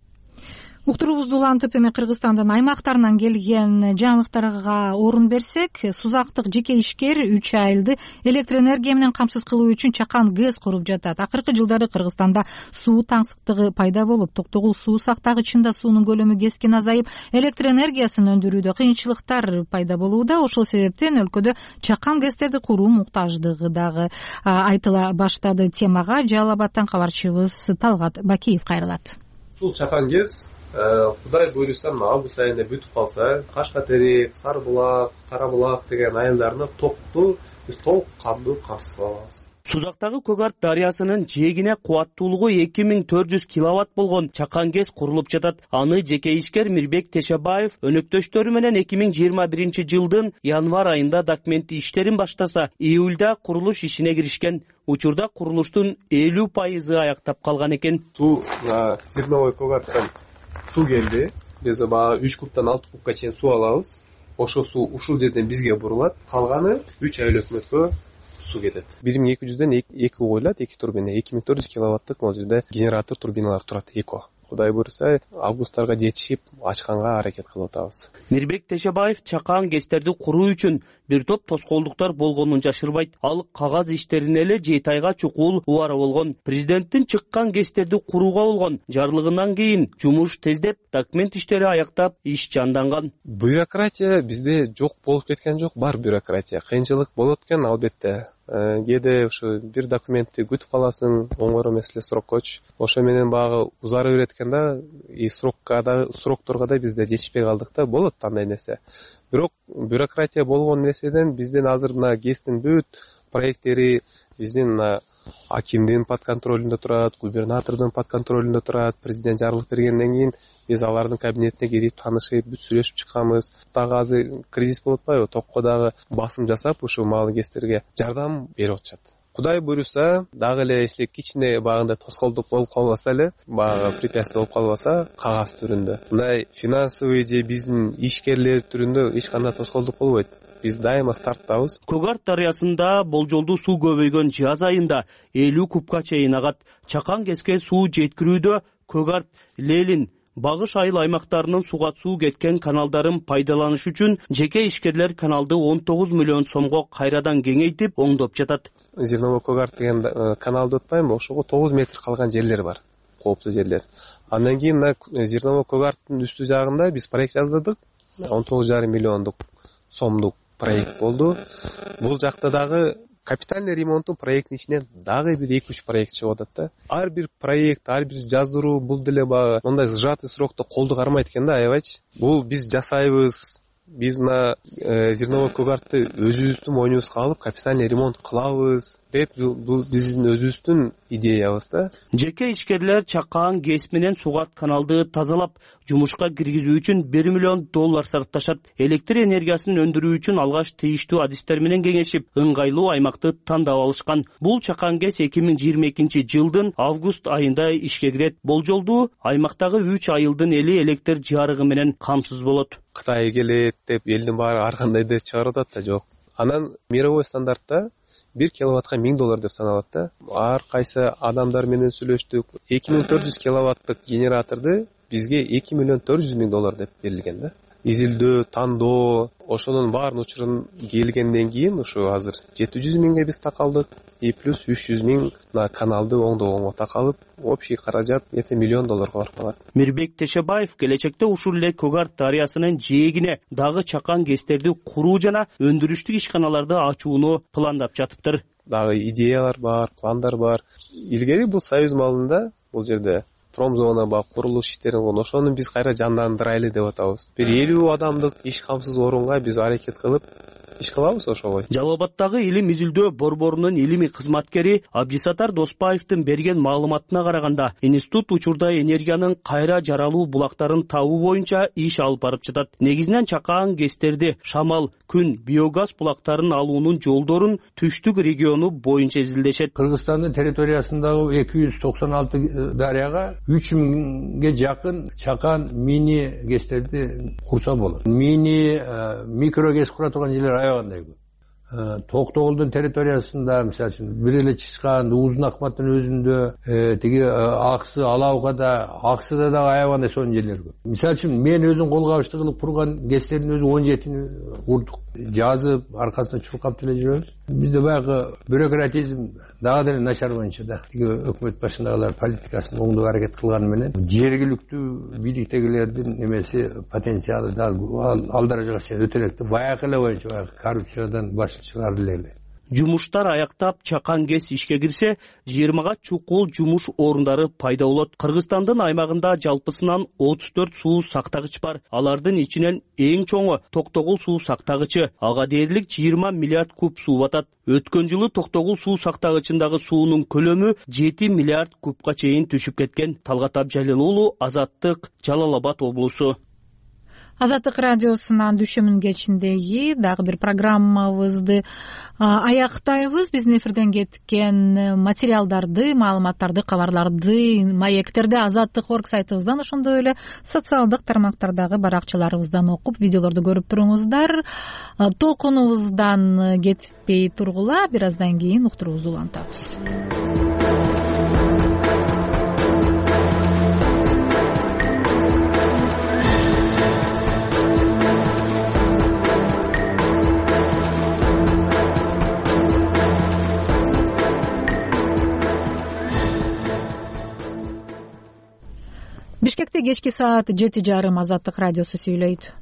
Уктуруубузду улантып эми Кыргызстандын аймактарынан келген жаңылыктарга орун берсек, Сузактык жеке ишкер үч айылды электр энергия менен камсыз кылуу үчүн чакан ГЭС куруп жатат. Акыркы жылдары Кыргызстанда суу таңсыктыгы пайда болуп, Токтогул суу сактагычында суунун көлөмү кескин азайып, электр энергиясын өндүрүүдө кыйынчылыктар пайда болууда. Ошол себептен өлкөдө чакан ГЭСтерди куруу муктаждыгы дагы айтыла баштады. Темага Жалал Абадтан кабарчыбыз Талгат Бакиев кайрылат. Бул чакан ГЭС Кудай буйруса август айында бүтүп калса, Кашкатерек, Сары булак, Кара булак деген айылдарына токту биз толук кандуу камсыз кыла алабыз. Сузактагы Көгарт дарыясынын жээгине кубаттуулугу эки миң төрт жүз киловатт болгон чакан ГЭС курулуп жатат. Аны жеке ишкер Мирбек Тешебаев өнөктөштөрү менен эки миң жыйырма биринчи жылдын январ айында документтик иштерин баштаса, июлда курулуш ишине киришкен. Учурда курулуштун элүү пайызы аяктап калган экен. Суу Зерновой Көгарттан суу келди. Биз баягы үч кубтан алты кубка чейин суу алабыз. Ошол суу ушул жерден бизге бурулат. Калганы үч айыл өкмөткө суу кетет. бир миң эки жүздөн эки коюлат, эки турбина, эки миң төрт жүз киловаттык могул жерде генератор турбиналар турат, эко. Кудай буйруса, августарга жетишип ачканга аракет кылып атабыз. Мирбек Тешебаев чакан ГЭСтерди куруу үчүн бир топ тоскоолдуктар болгонун жашырбайт. Ал кагаз иштерине эле жети айга чукул убара болгон. Президенттин чыккан кестерди курууга болгон жарлыгынан кийин жумуш тездеп, документ иштери аяктап, иш жанданган. Бюрократия бизде жок болуп кеткен жок, бар бюрократия. Кыйынчылык болот экен албетте. Кээде ушу бир документти күтүп каласың, оңгоро эмес эле сроккочу. Ошо менен багы узары берет экен да, и срокка да, срокторго да бизде жетишпей калдык да, болот андай нерсе. Бирок бюрократия болгон нерседен биздин азыр мына ГЭСтин бүт проекттери биздин мына акимдин под контролунда турат, губернатордун под контролунда турат. Президент жарлык бергенден кийин биз алардын кабинетине кирип таанышып, бүт сүйлөшүп чыкканбыз. Дагы азыр кризис болуп атпайбы? Токко дагы басым жасап, ушу маал ГЭСтерге жардам берип атышат. Кудай буйруса, дагы эле если кичине багында тоскоолдук болуп калбаса эле, багы препятствие болуп калбаса, кагаз түрүндө. Мындай финансовый же биздин ишкерлер түрүндө эч кандай тоскоолдук болбойт. Биз дайыма старттабыз. Көк Арт дарыясында болжолдуу суу көбөйгөн жаз айында элүү кубка чейин агат. Чакан КЭСке суу жеткирүүдө Көк Арт, Лелин, Багыш айыл аймактарынын суга суу кеткен каналдарын пайдаланыш үчүн жеке ишкерлер каналды он тогуз миллион сомго кайрадан кеңейтип, оңдоп жатат. Зерновой Көк Арт деген каналды атпайбы, ошого тогуз метр калган жерлер бар, кооптуу жерлер. Андан кийин мына Зерновой Көк Арттын үстү жагында биз проект жаздырдык, он тогуз жарым миллиондук сомдук проект болду. Бул жакта дагы капитальный ремонттун проекттин ичинен дагы бир эки үч проект чыгып атат да. Ар бир проект, ар бир жаздыруу бул деле багы мындай сжатый срокто колду кармайт экен да, аябайчы. Бул биз жасайбыз. Биз мына Зерновой Көк Артты өзүбүздүн мойнубузга алып капитальный ремонт кылабыз деп, бул биздин өзүбүздүн идеябыз да. Жеке ишкерлер Чакан КЭС менен Сугат каналды тазалап, жумушка киргизүү үчүн бир миллион доллар сарпташат. Электр энергиясын өндүрүү үчүн алгаш тийиштүү адистер менен кеңешип, ыңгайлуу аймакты тандап алышкан. Бул Чакан КЭС эки миң жыйырма экинчи жылдын август айында ишке кирет. Болжолдуу аймактагы үч айылдын эли электр жарыгы менен камсыз болот. Кытай келет деп элдин баары ар кандай деп чыгарып атат да, жок. Анан мировой стандартта бир киловаттка миң доллар деп саналат да. Ар кайсы адамдар менен сүйлөштүк. эки миң төрт жүз киловаттык генераторду бизге эки миллион төрт жүз миң доллар деп берилген да. Изилдөө, тандоо, ошонун баарын учурун келгенден кийин ушу азыр жети жүз миңге биз такалдык. И плюс үч жүз миң на каналды оңдогонго такалып, общий каражат эки миллион долларга барып калат. Мирбек Тешебаев келечекте ушул эле Көк Арт дарыясынын жээгине дагы Чакан КЭСтерди куруу жана өндүрүштүк ишканаларды ачууну пландап жатыптыр. Дагы идеялар бар, пландар бар. Илгери бул Союз малында, бул жерде промзона ба курулуш иштерин болгон, ошону биз кайра жандандырайлы деп атабыз. Бир элүү адамдык иш камсыз орунга биз аракет кылып иш кылабыз ошого. Жалал Абаддагы илим изилдөө борборунун илимий кызматкери Абдисатар Доспаевдин берген маалыматына караганда, институт учурда энергиянын кайра жаралуу булактарын табуу боюнча иш алып барып жатат. Негизинен Чакан КЭСтерди шамал, күн, биогаз булактарын алуунун жолдорун түштүк региону боюнча изилдешет. Кыргызстандын территориясындагы эки жүз токсон алты дарыяга үч миңге жакын Чакан мини КЭСтерди курса болот. Мини микро КЭС кура турган жерлер аябагандай көп. Токтогулдун территориясында, мисалы үчүн, бир эле чычкан, Узун Акматтын өзүндө, тиги Аксы, Алаукада, Аксыда да аябагандай сонун жерлер көп. Мисалы үчүн, мен өзүм кол кабышты кылып курган КЭСтердин өзү он жетини курдук. Жазып, аркасында чуркап деле жүрөбүз. Бизде баягы бюрократизм дагы деле начар боюнча да. Тиги өкмөт башындагылар политикасын оңдоп аракет кылганы менен жергиликтүү бийликтегилердин эмеси потенциалы дагы ал даражага чейин өтө элек да. Баягы эле боюнча баягы коррупциядан баш чыгарып эле. Жумуштар аяктап Чакан КЭС ишке кирсе, жыйырмага чукул жумуш орундары пайда болот. Кыргызстандын аймагында жалпысынан отуз төрт суу сактагыч бар. Алардын ичинен эң чоңу Токтогул суу сактагычы. Ага дээрлик жыйырма миллиард куб суу батат. Өткөн жылы Токтогул суу сактагычындагы суунун көлөмү жети миллиард кубка чейин түшүп кеткен. Талгат Абжалил уулу, Азаттык, Жалал Абад облусу. Азаттык радиосунан дүшүмүн кечиндеги дагы бир программабызды аяктайбыз. Биздин эфирден кеткен материалдарды, маалыматтарды, кабарларды, маектерди азаттык точка орг сайтыбыздан, ошондой эле социалдык тармактардагы баракчаларыбыздан окуп, видеолорду көрүп туруңуздар. Толкунубуздан кетпей тургула, бир аздан кийин уктуруубузду улантабыз. Бишкекте кечки саат жети жарым Азаттык радиосу сүйлөйт.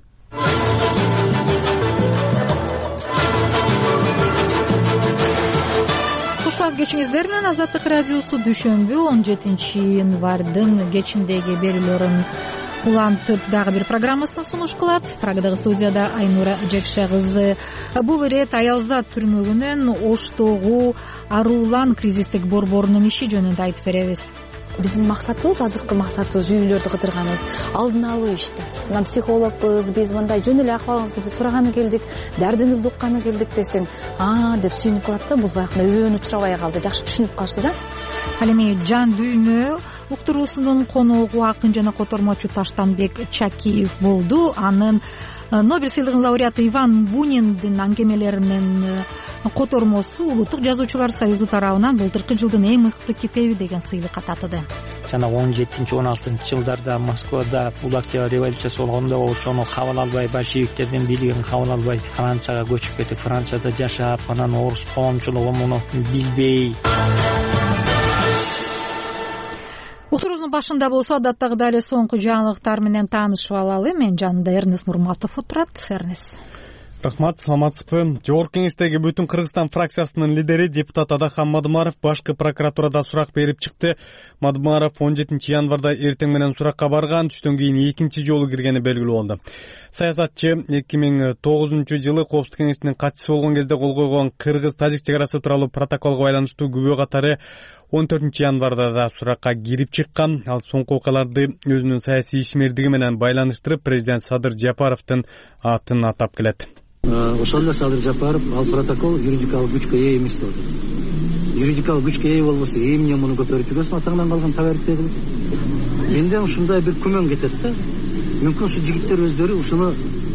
Кушак кечиңиздер менен Азаттык радиосу дүйшөмбү он жетинчи январдын кечиндеги берүүлөрүн улантып дагы бир программасын сунуш кылат. Прагадагы студияда Айнура Жекше кызы. Бул ирет Аялзат түрмөгүнүн Оштогу Аруулан кризистик борборунун иши жөнүндө айтып беребиз. Биздин максатыбыз, азыркы максатыбыз үй бүлөлөрдү кыдырганыбыз алдын алуу ишти. Мына психологбуз, биз мындай жөн эле акыбалыңызды сураганы келдик, дардыңызды укканы келдик десең, а деп сүйүнүп калат да, бул баягы өбөнүп учурабай калды, жакшы түшүнүп калышты да. Ал эми Жан дүйнө уктуруусунун коногу акын жана котормочу Таштанбек Чакиев болду. Анын Нобель сыйлыгынын лауреаты Иван Буниндин аңгемелеринин котормосу Улуттук жазуучулар союзу тарабынан былтыркы жылдын эң мыкты китеби деген сыйлыкка татыды. Жана он жетинчи он алтынчы жылдарда Москвада Улуу Октябрь революциясы болгондо ошону кабыл албай, большевиктердин бийлигин кабыл албай Францияга көчүп кетип, Францияда жашап, анан орус коомчулугу муну билбей. Уктуруунун башында болсо адаттагыдай эле соңку жаңылыктар менен таанышып алалы. Мен жанында Эрнес Нурматов отурат. Эрнес. Рахмат, саламатсызбы. Жогорку кеңештеги Бүтүн Кыргызстан фракциясынын лидери депутат Адахан Мадымаров башкы прокуратурада сурак берип чыкты. Мадымаров он жетинчи январда эртең менен суракка барган, түштөн кийин экинчи жолу киргени белгилүү болду. Саясатчы эки миң тогузунчу жылы Коопсуздук кеңешинин катчысы болгон кезде кол койгон Кыргыз-Тажик чек арасы тууралуу протоколго байланыштуу күбө катары он төртүнчү январда да суракка кирип чыккан. Ал соңку окуяларды өзүнүн саясий ишмердиги менен байланыштырып, президент Садыр Жапаровдун атын атап келет. Ошол эле Садыр Жапаров ал протокол юридикалык күчкө ээ эмес деп атат. Юридикалык күчкө ээ болбосо эмне муну көтөрүп жүрөсүң, атаңдан калган табарикте кылып. Менден ушундай бир күмөн кетет да. Мүмкүн ушу жигиттер өздөрү ушуну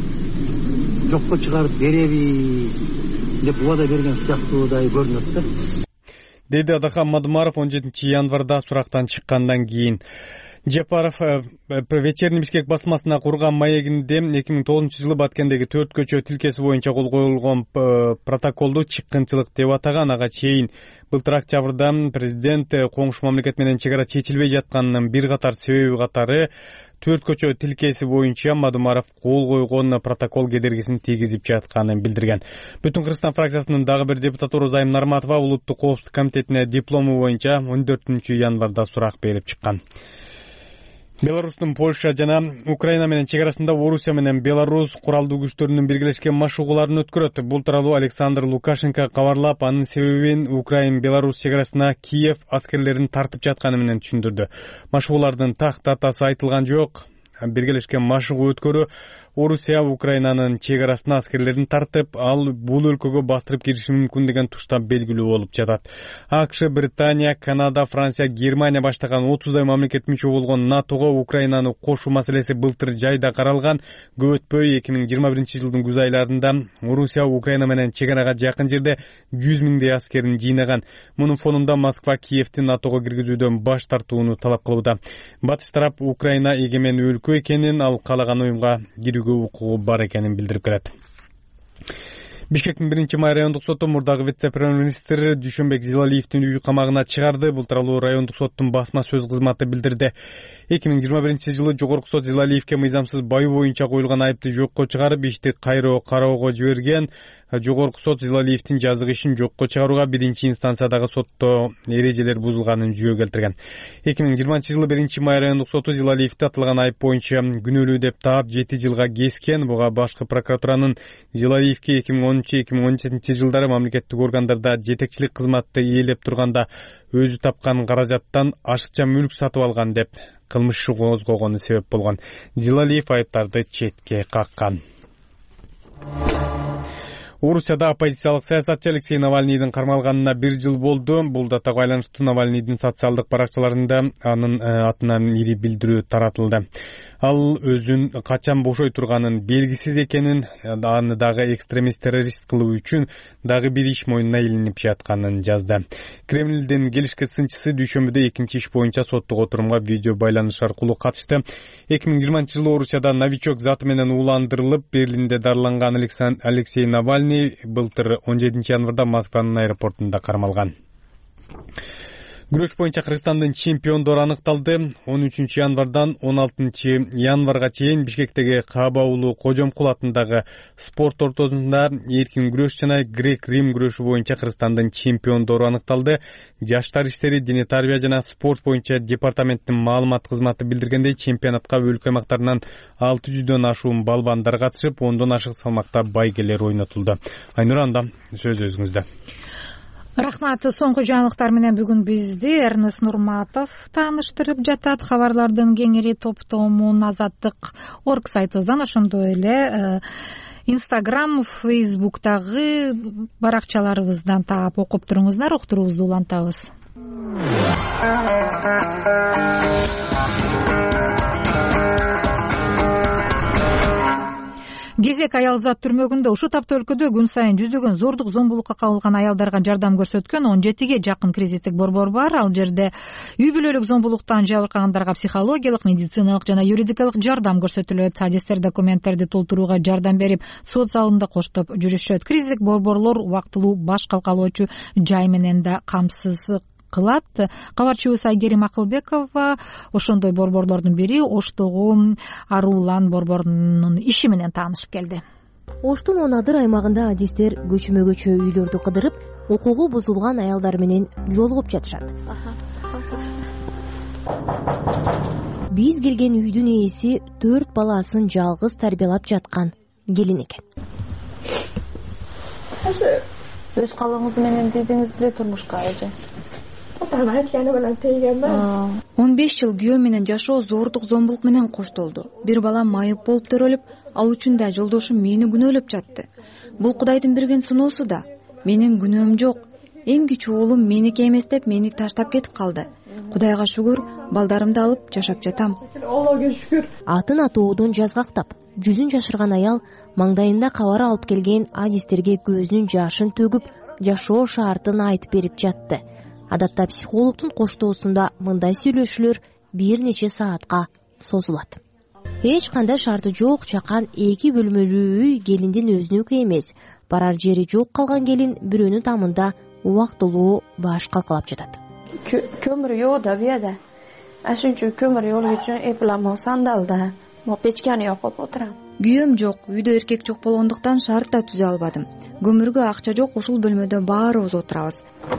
жокко чыгарып беребиз деп убада берген сыяктуудай көрүнөт да. Деди Адахан Мадымаров он жетинчи январда сурактан чыккандан кийин. Жапаров вечерний Бишкек басмасына курган маегинде эки миң тогузунчу жылы Баткендеги төрт көчө тилкеси боюнча кол коюлгон протоколду чыккынчылык деп атаган. Ага чейин былтыр октябрда президент коңшу мамлекет менен чек ара чечилбей жатканынын бир катар себеби катары төрт көчө тилкеси боюнча Мадымаров кол койгон протокол кедергисин тийгизип жатканын билдирген. Бүтүн Кыргызстан фракциясынын дагы бир депутаты Орозайым Нарматова Улуттук коопсуздук комитетине диплому боюнча он төртүнчү январда сурак берип чыккан. Беларустун Польша жана Украина менен чек арасында Орусия менен Беларус куралдуу күчтөрүнүн биргелешкен машыгууларын өткөрөт. Бул тууралуу Александр Лукашенко кабарлап, анын себебин Украина Беларусь чек арасына Киев аскерлерин тартып жатканы менен түшүндүрдү. Машыгуулардын так датасы айтылган жок. Биргелешкен машыгуу өткөрүү Орусия Украинанын чек арасына аскерлерин тартып, ал бул өлкөгө бастырып кириши мүмкүн деген тушта белгилүү болуп жатат. АКШ, Британия, Канада, Франция, Германия баштаган отуздай мамлекет мүчө болгон НАТОго Украинаны кошуу маселеси былтыр жайда каралган. Көп өтпөй эки миң жыйырма биринчи жылдын күз айларында Орусия Украина менен чек арага жакын жерде жүз миңдей аскерин жыйнаган. Мунун фонунда Москва Киевти НАТОго киргизүүдөн баш тартууну талап кылууда. Батыш тарап Украина эгемен өлкө экенин, ал каалаган уюмга кирүүгө укугу бар экенин билдирип келет. Бишкектин биринчи май райондук соту мурдагы вице-премьер-министр Дүйшөнбек Зилалиевдин үй камагына чыгарды. Бул тууралуу райондук соттун басма сөз кызматы билдирди. эки миң жыйырма биринчи жылы жогорку сот Зилалиевке мыйзамсыз баю боюнча коюлган айыпты жокко чыгарып, ишти кайра кароого жиберген. Жогорку сот Зилалиевдин жазык ишин жокко чыгарууга биринчи инстанциядагы сотто эрежелер бузулганын жүйө келтирген. эки миң жыйырманчы жылы биринчи май райондук соту Зилалиевди атылган айып боюнча күнөөлүү деп таап жети жылга кескен. Буга башкы прокуратуранын Зилалиевге эки миң онунчу эки миң он жетинчи жылдары мамлекеттик органдарда жетекчилик кызматты ээлеп турганда өзү тапкан каражаттан ашыкча мүлк сатып алган деп кылмыш иши козгогону себеп болгон. Зилалиев айыптарды четке каккан. Орусияда оппозициялык саясатчы Алексей Навальныйдын кармалганына бир жыл болду. Бул датага байланыштуу Навальныйдын социалдык баракчаларында анын атынан ири билдирүү таратылды. Ал өзүн качан бошой турганын белгисиз экенин, аны дагы экстремист террорист кылуу үчүн дагы бир иш мойнуна илинип жатканын жазды. Кремлдин келишке сынчысы дүйшөмбүдө экинчи иш боюнча соттук отурумга видео байланыш аркылуу катышты. эки миң жыйырманчы жылы Орусияда новичок заты менен ууландырылып, Берлинде дарыланган Алексей Навальный былтыр он жетинчи январда Москванын аэропортунда кармалган. Күрөш боюнча Кыргызстандын чемпиондору аныкталды. он үчүнчү январдан он алтынчы январга чейин Бишкектеги Кааба уулу Кожомкул атындагы спорт ортосунда эркин күрөш жана грек-рим күрөшү боюнча Кыргызстандын чемпиондору аныкталды. Жаштар иштери, дене тарбия жана спорт боюнча департаменттин маалымат кызматы билдиргендей, чемпионатка өлкө аймактарынан алты жүздөн ашуун балбандар катышып, ондон ашык салмакта байгелер ойнотулду. Айнур, анда сөз өзүңүздө. Рахмат. Соңку жаңылыктар менен бүгүн бизди Эрнест Нурматов тааныштырып жатат. Кабарлардын кеңири топтомун азаттык точка орг сайтыбыздан, ошондой эле Инстаграм, Фейсбуктагы баракчаларыбыздан таап окуп туруңуздар. Уктуруубузду улантабыз. Кезек аялзат түрмөгүндө ушул тапта өлкөдө күн сайын жүздөгөн зордук зомбулукка кабылган аялдарга жардам көрсөткөн он жетиге жакын кризистик борбор бар. Ал жерде үй бүлөлүк зомбулуктан жабыркагандарга психологиялык, медициналык жана юридикалык жардам көрсөтүлөт. Адистер документтерди толтурууга жардам берип, сот залында коштоп жүрүшөт. Кризистик борборлор убактылуу баш калкалоочу жай менен да камсыз кылат. Кабарчыбыз Айгерим Акылбекова ошондой борборлордун бири Оштогу Арулан борборунун иши менен таанышып келди. Оштун Онадыр аймагында адистер көчмө көчө үйлөрдү кыдырып, укугу бузулган аялдар менен жолугуп жатышат. Биз келген үйдүн ээси төрт баласын жалгыз тарбиялап жаткан келин экен. Өз калыңыз менен дедиңиз беле турмушка эже? он беш жыл күйөө менен жашоо зордук зомбулук менен коштолду. Бир балам майып болуп төрөлүп, ал үчүн да жолдошум мени күнөөлөп жатты. Бул Кудайдын берген сыноосу да. Менин күнөөм жок. Эң кичүү уулум меники эмес деп мени таштап кетип калды. Кудайга шүгүр, балдарымды алып жашап жатам. Атын атоодон жазгактап, жүзүн жашырган аял маңдайында кабар алып келген адистерге көзүнүн жашын төгүп, жашоо шартын айтып берип жатты. Адатта психологдун коштоосунда мындай сүйлөшүүлөр бир нече саатка созулат. Эч кандай шарты жок чакан эки бөлмөлүү үй келиндин өзүнүкү эмес. Барар жери жок калган келин бирөөнүн тамында убактылуу баш калкалап жатат. Көмүр жок да бияда. Ашунчу көмүр жок үчүн эпламо сандалда. Мо печканы якып отурам. Күйөөм жок, үйдө эркек жок болгондуктан шарт да түзө албадым. Көмүргө акча жок, ушул бөлмөдө баарыбыз отурабыз.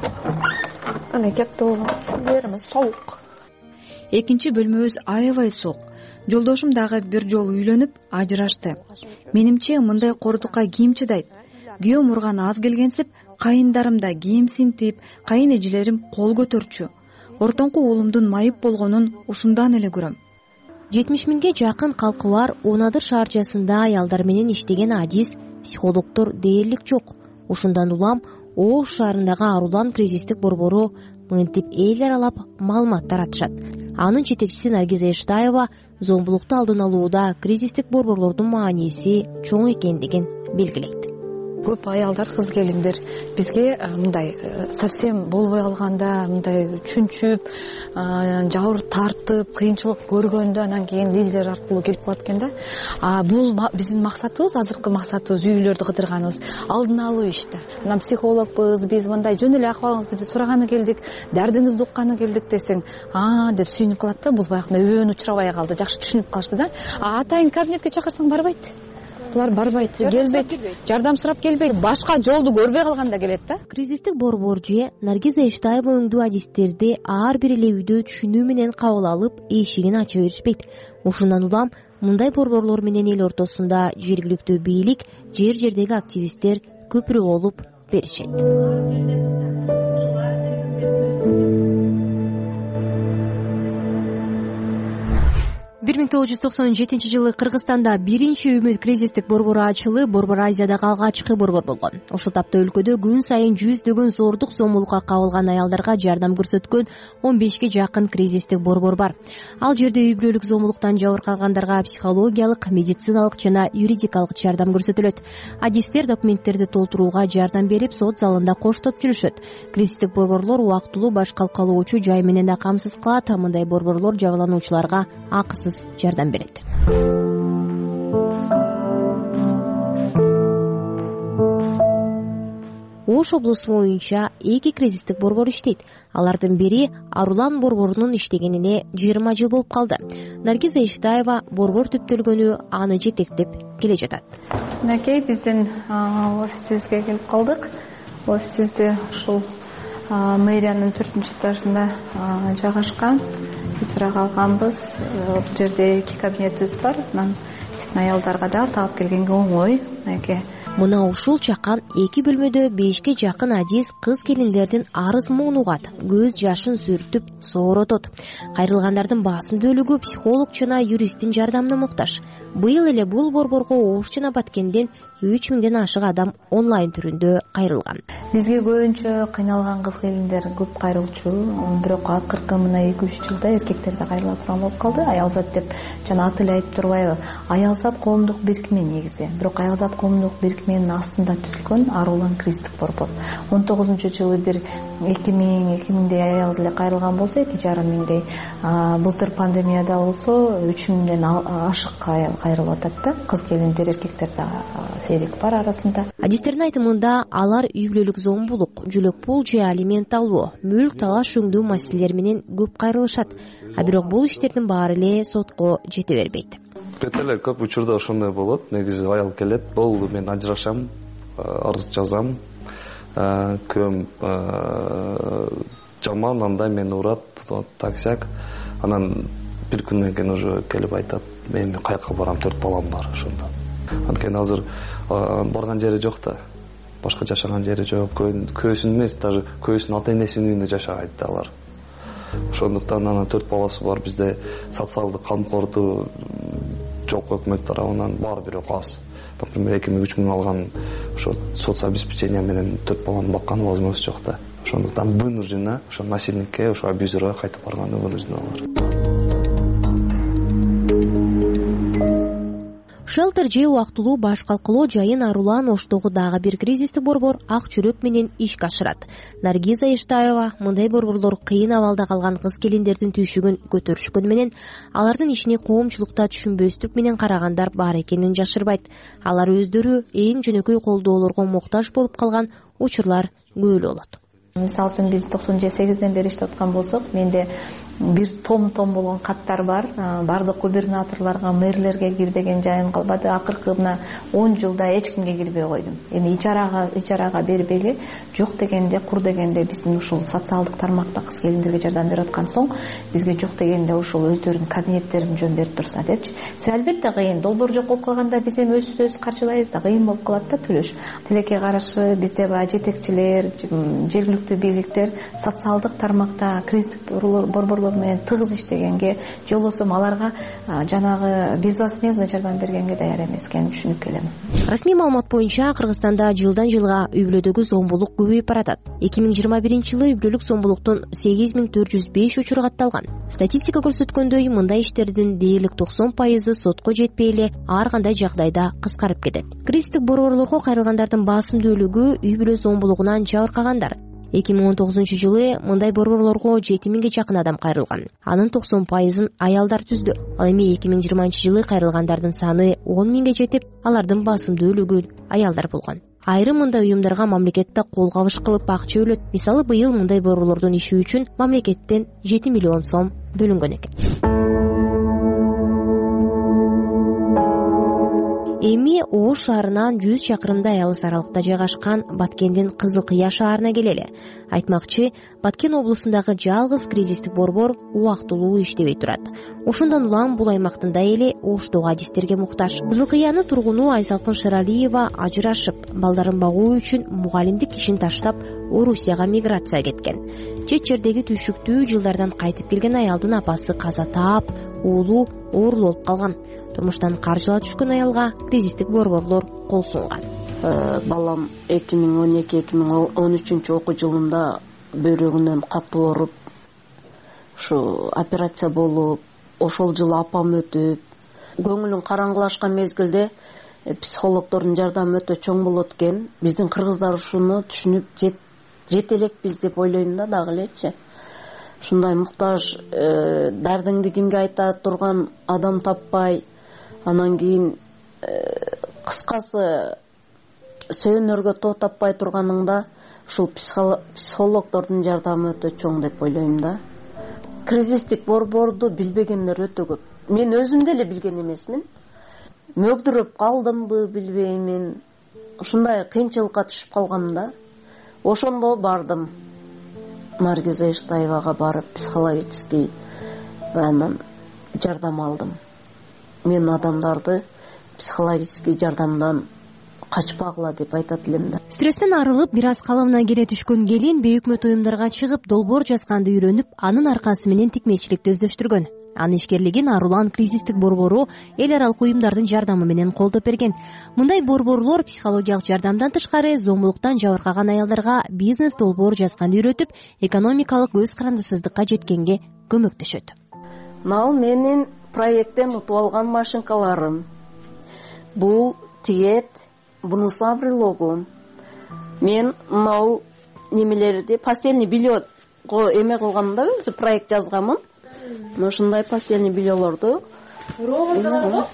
Аны кетти болот. Жерimiz соук. Экинчи бөлмөбүз аябай суук. Жолдошум дагы бир жолу үйлөнүп, ажырашты. Менимче мындай кордукка ким чыдайт? Күйөөм урган аз келгенсип, кайындарым да кийим синтип, кайын эжелерим кол көтөрчү. Ортоңку уулумдун майып болгонун ушундан эле көрөм. жетимиш миңге жакын калкы бар Онадыр шаарчасында аялдар менен иштеген адис, психологдор дээрлик жок. Ушундан улам Ош шаарындагы Арулан кризистик борбору мынтип эл аралап маалымат таратышат. Анын жетекчиси Наргиза Эштаева зомбулукту алдын алууда кризистик борборлордун мааниси чоң экендигин белгилейт. Көп аялдар, кыз келиндер бизге мындай совсем болбой калганда, мындай чүнчүп, жабыр тартып, кыйынчылык көргөндө анан кийин лидер аркылуу келип калат экен да. А бул биздин максатыбыз, азыркы максатыбыз үй бүлөлөрдү кыдырганыбыз алдын алуу иште. Анан психологбуз, биз мындай жөн эле акыбалыңызды сураганы келдик, дардыңызды укканы келдик десең, а деп сүйүнүп калат да, бул баягындай өбөн учурабай калды, жакшы түшүнүп калышты да. А атайын кабинетке чакырсаң барбайт. Булар барбайт, келбейт, жардам сурап келбейт, башка жолду көрбөй калганда келет да. Кризистик борбор же Наргиза Эштаева өңдүү адистерди ар бир эле үйдө түшүнүү менен кабыл алып, эшигин ача беришпейт. Ушундан улам мындай борборлор менен эл ортосунда жергиликтүү бийлик, жер жердеги активисттер көпүрө болуп беришет. бир миң тогуз жүз токсон жетинчи жылы Кыргызстанда биринчи Үмүт кризистик борбору ачылып, Борбор Азиядагы алгачкы борбор болгон. Ошол тапта өлкөдө күн сайын жүздөгөн зордук зомбулукка кабылган аялдарга жардам көрсөткөн он бешке жакын кризистик борбор бар. Ал жерде үй бүлөлүк зомбулуктан жабыркагандарга психологиялык, медициналык жана юридикалык жардам көрсөтүлөт. Адистер документтерди толтурууга жардам берип, сот залында коштоп жүрүшөт. Кризистик борборлор убактылуу баш калкалоочу жай менен да камсыз кылат. Мындай борборлор жабырлануучуларга акысыз жардам берет. Ош облусу боюнча эки кризистик борбор иштейт. Алардын бири Арулан борборунун иштегенине жыйырма жыл болуп калды. Наргиза Иштаева борбор түптөлгөнү аны жетектеп келе жатат. Мынакей биздин офисибизге келип калдык. Офисибизде ушул мэриянын төртүнчү этажында жайгашкан. Ижарага алганбыз. Бул жерде эки кабинетибиз бар. Анан биздин аялдарга да таап келгенге оңой. Мынакей Мына ушул чакан эки бөлмөдө бешке жакын адис кыз келиндердин арыз муун угат, көз жашын сүртүп сооротот. Кайрылгандардын басымдуулугу психолог жана юристтин жардамына муктаж. Быйыл эле бул борборго Ош жана Баткенден үч миңден ашык адам онлайн түрүндө кайрылган. Бизге көбүнчө кыйналган кыз келиндер көп кайрылчу, бирок акыркы мына эки үч жылда эркектер да кайрыла турган болуп калды. Аялзат деп жана аты эле айтып турбайбы? Аялзат коомдук бирикме негизи. Бирок Аялзат коомдук бирикменин астында түзүлгөн Арулан кризистик борбор. он тогузунчу жылы бир эки миң эки миңдей аял деле кайрылган болсо, эки жарым миңдей. Былтыр пандемияда болсо үч миңден ашык аял кайрылып атат да. Кыз келиндер, эркектер да серик бар арасында. Адистердин айтымында алар үй бүлөлүк зомбулук, жүлөк пул же алимент алуу, мүлк талаш өңдүү маселелери менен көп кайрылышат. А бирок бул иштердин баары эле сотко жете бербейт. Өтө эле көп учурда ошондой болот. Негизи аял келет, болду мен ажырашам, арыз жазам, күйөөм жаман, андай мени урат, таксяк. Анан бир күндөн кийин уже келип айтат, мен каяка барам, төрт балам бар ошондо. Анткени азыр барган жери жок да. Башка жашаган жери жок. Көөсүн эмес, даже көөсүнүн ата энесинин үйүндө жашайт да алар. Ошондуктан анан төрт баласы бар. Бизде социалдык камкордуу жок өкмөт тарабынан баары бирок аз. Например, эки миң үч миң алган ошо соц обеспечение менен төрт баланы баккан возможность жок да. Ошондуктан вынужденно ошо насильникке, ошо абьюзерга кайтып барганы вынужденно алар. Шелтер же убактылуу баш калкылоо жайын Арулан Оштогу дагы бир кризистик борбор ак жүрөк менен ишке ашырат. Наргиза Иштаева мындай борборлор кыйын абалда калган кыз келиндердин түйшүгүн көтөрүшкөнү менен алардын ишине коомчулукта түшүнбөстүк менен карагандар бар экенин жашырбайт. Алар өздөрү эң жөнөкөй колдоолорго муктаж болуп калган учурлар көп эле болот. Мисалы үчүн биз токсон сегизден бери иштеп аткан болсок, менде бир том-том болгон каттар бар. Бардык губернаторлорго, мэрлерге кирбеген жайым калбады. Акыркы мына он жылда эч кимге кирбей койдум. Эми ижарага, ижарага бербейли, жок дегенде, кур дегенде биздин ушул социалдык тармакта кыз келиндерге жардам берип аткан соң, бизге жок дегенде ушул өздөрүнүн кабинеттерин жөн берип турса депчи. Албетте кыйын, долбоор жок болуп калганда биз эми өзүбүз каржылайбыз да, кыйын болуп калат да төлөш. Тилекке каршы бизде баягы жетекчилер, жергиликтүү бийликтер социалдык тармакта кризистик борбор менен тыгыз иштегенге, жолосом аларга жанагы безвозмездно жардам бергенге даяр эмес экенин түшүнүп келем. Расмий маалымат боюнча Кыргызстанда жылдан жылга үй бүлөдөгү зомбулук көбөйүп баратат. эки миң жыйырма биринчи жылы үй бүлөлүк зомбулуктун сегиз миң төрт жүз беш учуру катталган. Статистика көрсөткөндөй, мындай иштердин дээрлик токсон пайызы сотко жетпей эле ар кандай жагдайда кыскарып кетет. Кризистик борборлорго кайрылгандардын басымдуулугу үй бүлө зомбулугунан жабыркагандар. эки миң он тогузунчу жылы мындай борборлорго жети миңге жакын адам кайрылган. Анын токсон пайызын аялдар түздү. Ал эми эки миң жыйырманчы жылы кайрылгандардын саны он миңге жетип, алардын басымдуулугу аялдар болгон. Айрым мындай уюмдарга мамлекетте кол кабыш кылып акча бөлөт. Мисалы, быйыл мындай борборлордун иши үчүн мамлекеттен жети миллион сом бөлүнгөн экен. Эми Ош шаарынан жүз чакырымдай алыс аралыкта жайгашкан Баткендин Кызыл Кыя шаарына келели. Айтмакчы, Баткен облусундагы жалгыз кризистик борбор убактылуу иштебей турат. Ошондон улам бул аймактын да эли Оштогу адистерге муктаж. Кызыл Кыянын тургуну Айсалкын Шыралиева ажырашып, балдарын багуу үчүн мугалимдик ишин таштап, Орусияга миграция кеткен. Чет жердеги түйшүктүү жылдардан кайтып келген аялдын апасы каза таап, уулу оорулуу болуп калган. Турмуштан каржыла түшкөн аялга кризистик борборлор кол сунган. Балам эки миң он эки эки миң он үчүнчү окуу жылында бөйрөгүнөн катуу ооруп, ушу операция болуп, ошол жылы апам өтүп, көңүлүм караңгылашкан мезгилде психологдордун жардамы өтө чоң болот экен. Биздин кыргыздар ушуну түшүнүп жете элекпиз деп ойлойм да дагы элечи. Ушундай муктаж, дардыңды кимге айта турган адам таппай, анан кийин кыскасы сөөнөргө тоо таппай турганыңда ушул психологдордун жардамы өтө чоң деп ойлойм да. Кризистик борборду билбегендер өтө көп. Мен өзүм деле билген эмесмин. Мөгдүрөп калдымбы билбеймин. Ушундай кыйынчылыкка түшүп калгам да. Ошондо бардым. Наргиза Эштаевага барып психологический анан жардам алдым. Мен адамдарды психологический жардамдан качпагыла деп айтат элем да. Стресстен арылып, бир аз калыбына келе түшкөн келин бейөкмөт уюмдарга чыгып, долбоор жазганды үйрөнүп, анын аркасы менен тикмечиликти өздөштүргөн. Анын ишкерлигин Арулан кризистик борбору эл аралык уюмдардын жардамы менен колдоп берген. Мындай борборлор психологиялык жардамдан тышкары зомбулуктан жабыркаган аялдарга бизнес долбоор жазганды үйрөтүп, экономикалык көз карандысыздыкка жеткенге көмөктөшөт. Мынау менин проекттен утуп алган машинкаларым. Бул тиет, бунусу аврилогу. Мен мынау немелерди постельный бельего эме кылганда өзү проект жазганмын. Ушундай постельный бельелорду. Розалар.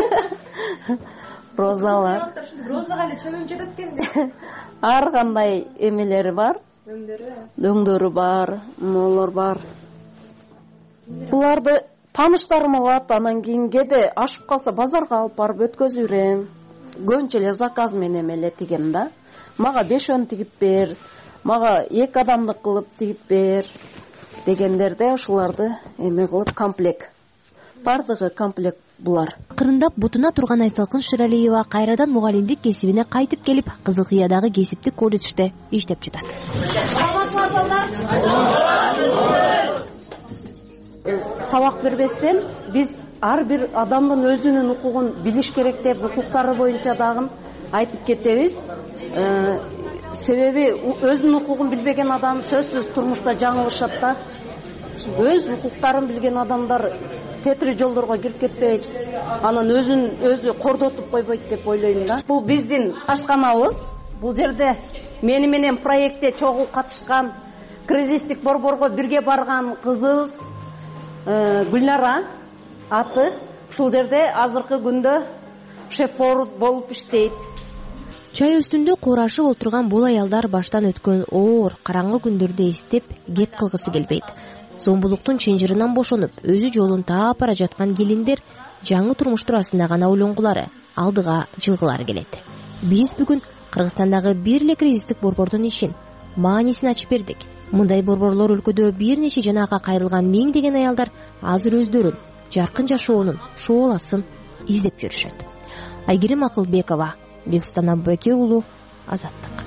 Розалар. Розага эле чөмөм жетет экен. Ар кандай эмелери бар. Дөңдөрү. Дөңдөрү бар, молор бар. Буларды тааныштарым алат, анан кийин кээде ашып калса базарга алып барып өткөзүп берем. Көбүнчө эле заказ менен эмеле тигем да. Мага бешөн тигип бер, мага эки адамдык кылып тигип бер дегендерде ошоларды эме кылып комплект. Бардыгы комплект булар. Кырындап бутуна турган Айсалкын Шыралиева кайрадан мугалимдик кесибине кайтып келип, Кызылкыядагы кесиптик колледжде иштеп жатат. Сабак бербестен биз ар бир адамдын өзүнүн укугун билиш керек деп, укуктары боюнча дагы айтып кетебиз. Себеби өзүнүн укугун билбеген адам сөзсүз турмушта жаңылышат да. Өз укуктарын билген адамдар тетири жолдорго кирип кетпейт. Анан өзүн өзү кордотуп койбойт деп ойлойм да. Бул биздин ашканабыз. Бул жерде мени менен проектте чогуу катышкан, кризистик борборго бирге барган кызыбыз Гүлнара аты. Ушул жерде азыркы күндө шеф-повар болуп иштейт. Чай үстүндө куурашып отурган бул аялдар баштан өткөн оор караңгы күндөрдү эстеп кеп кылгысы келбейт. Зомбулуктун чынжырынан бошонуп, өзү жолун таап бара жаткан келиндер жаңы турмуш туурасында гана ойлонгулары, алдыга жылгылары келет. Биз бүгүн Кыргызстандагы бир эле кризистик борбордун ишин, маанисин ачып бердик. Мындай борборлор өлкөдө бир нече жанага кайрылган миңдеген аялдар азыр өздөрүн, жаркын жашоонун шооласын издеп жүрүшөт. Айгерим Акылбекова, Бексултан Абубакир уулу, Азаттык.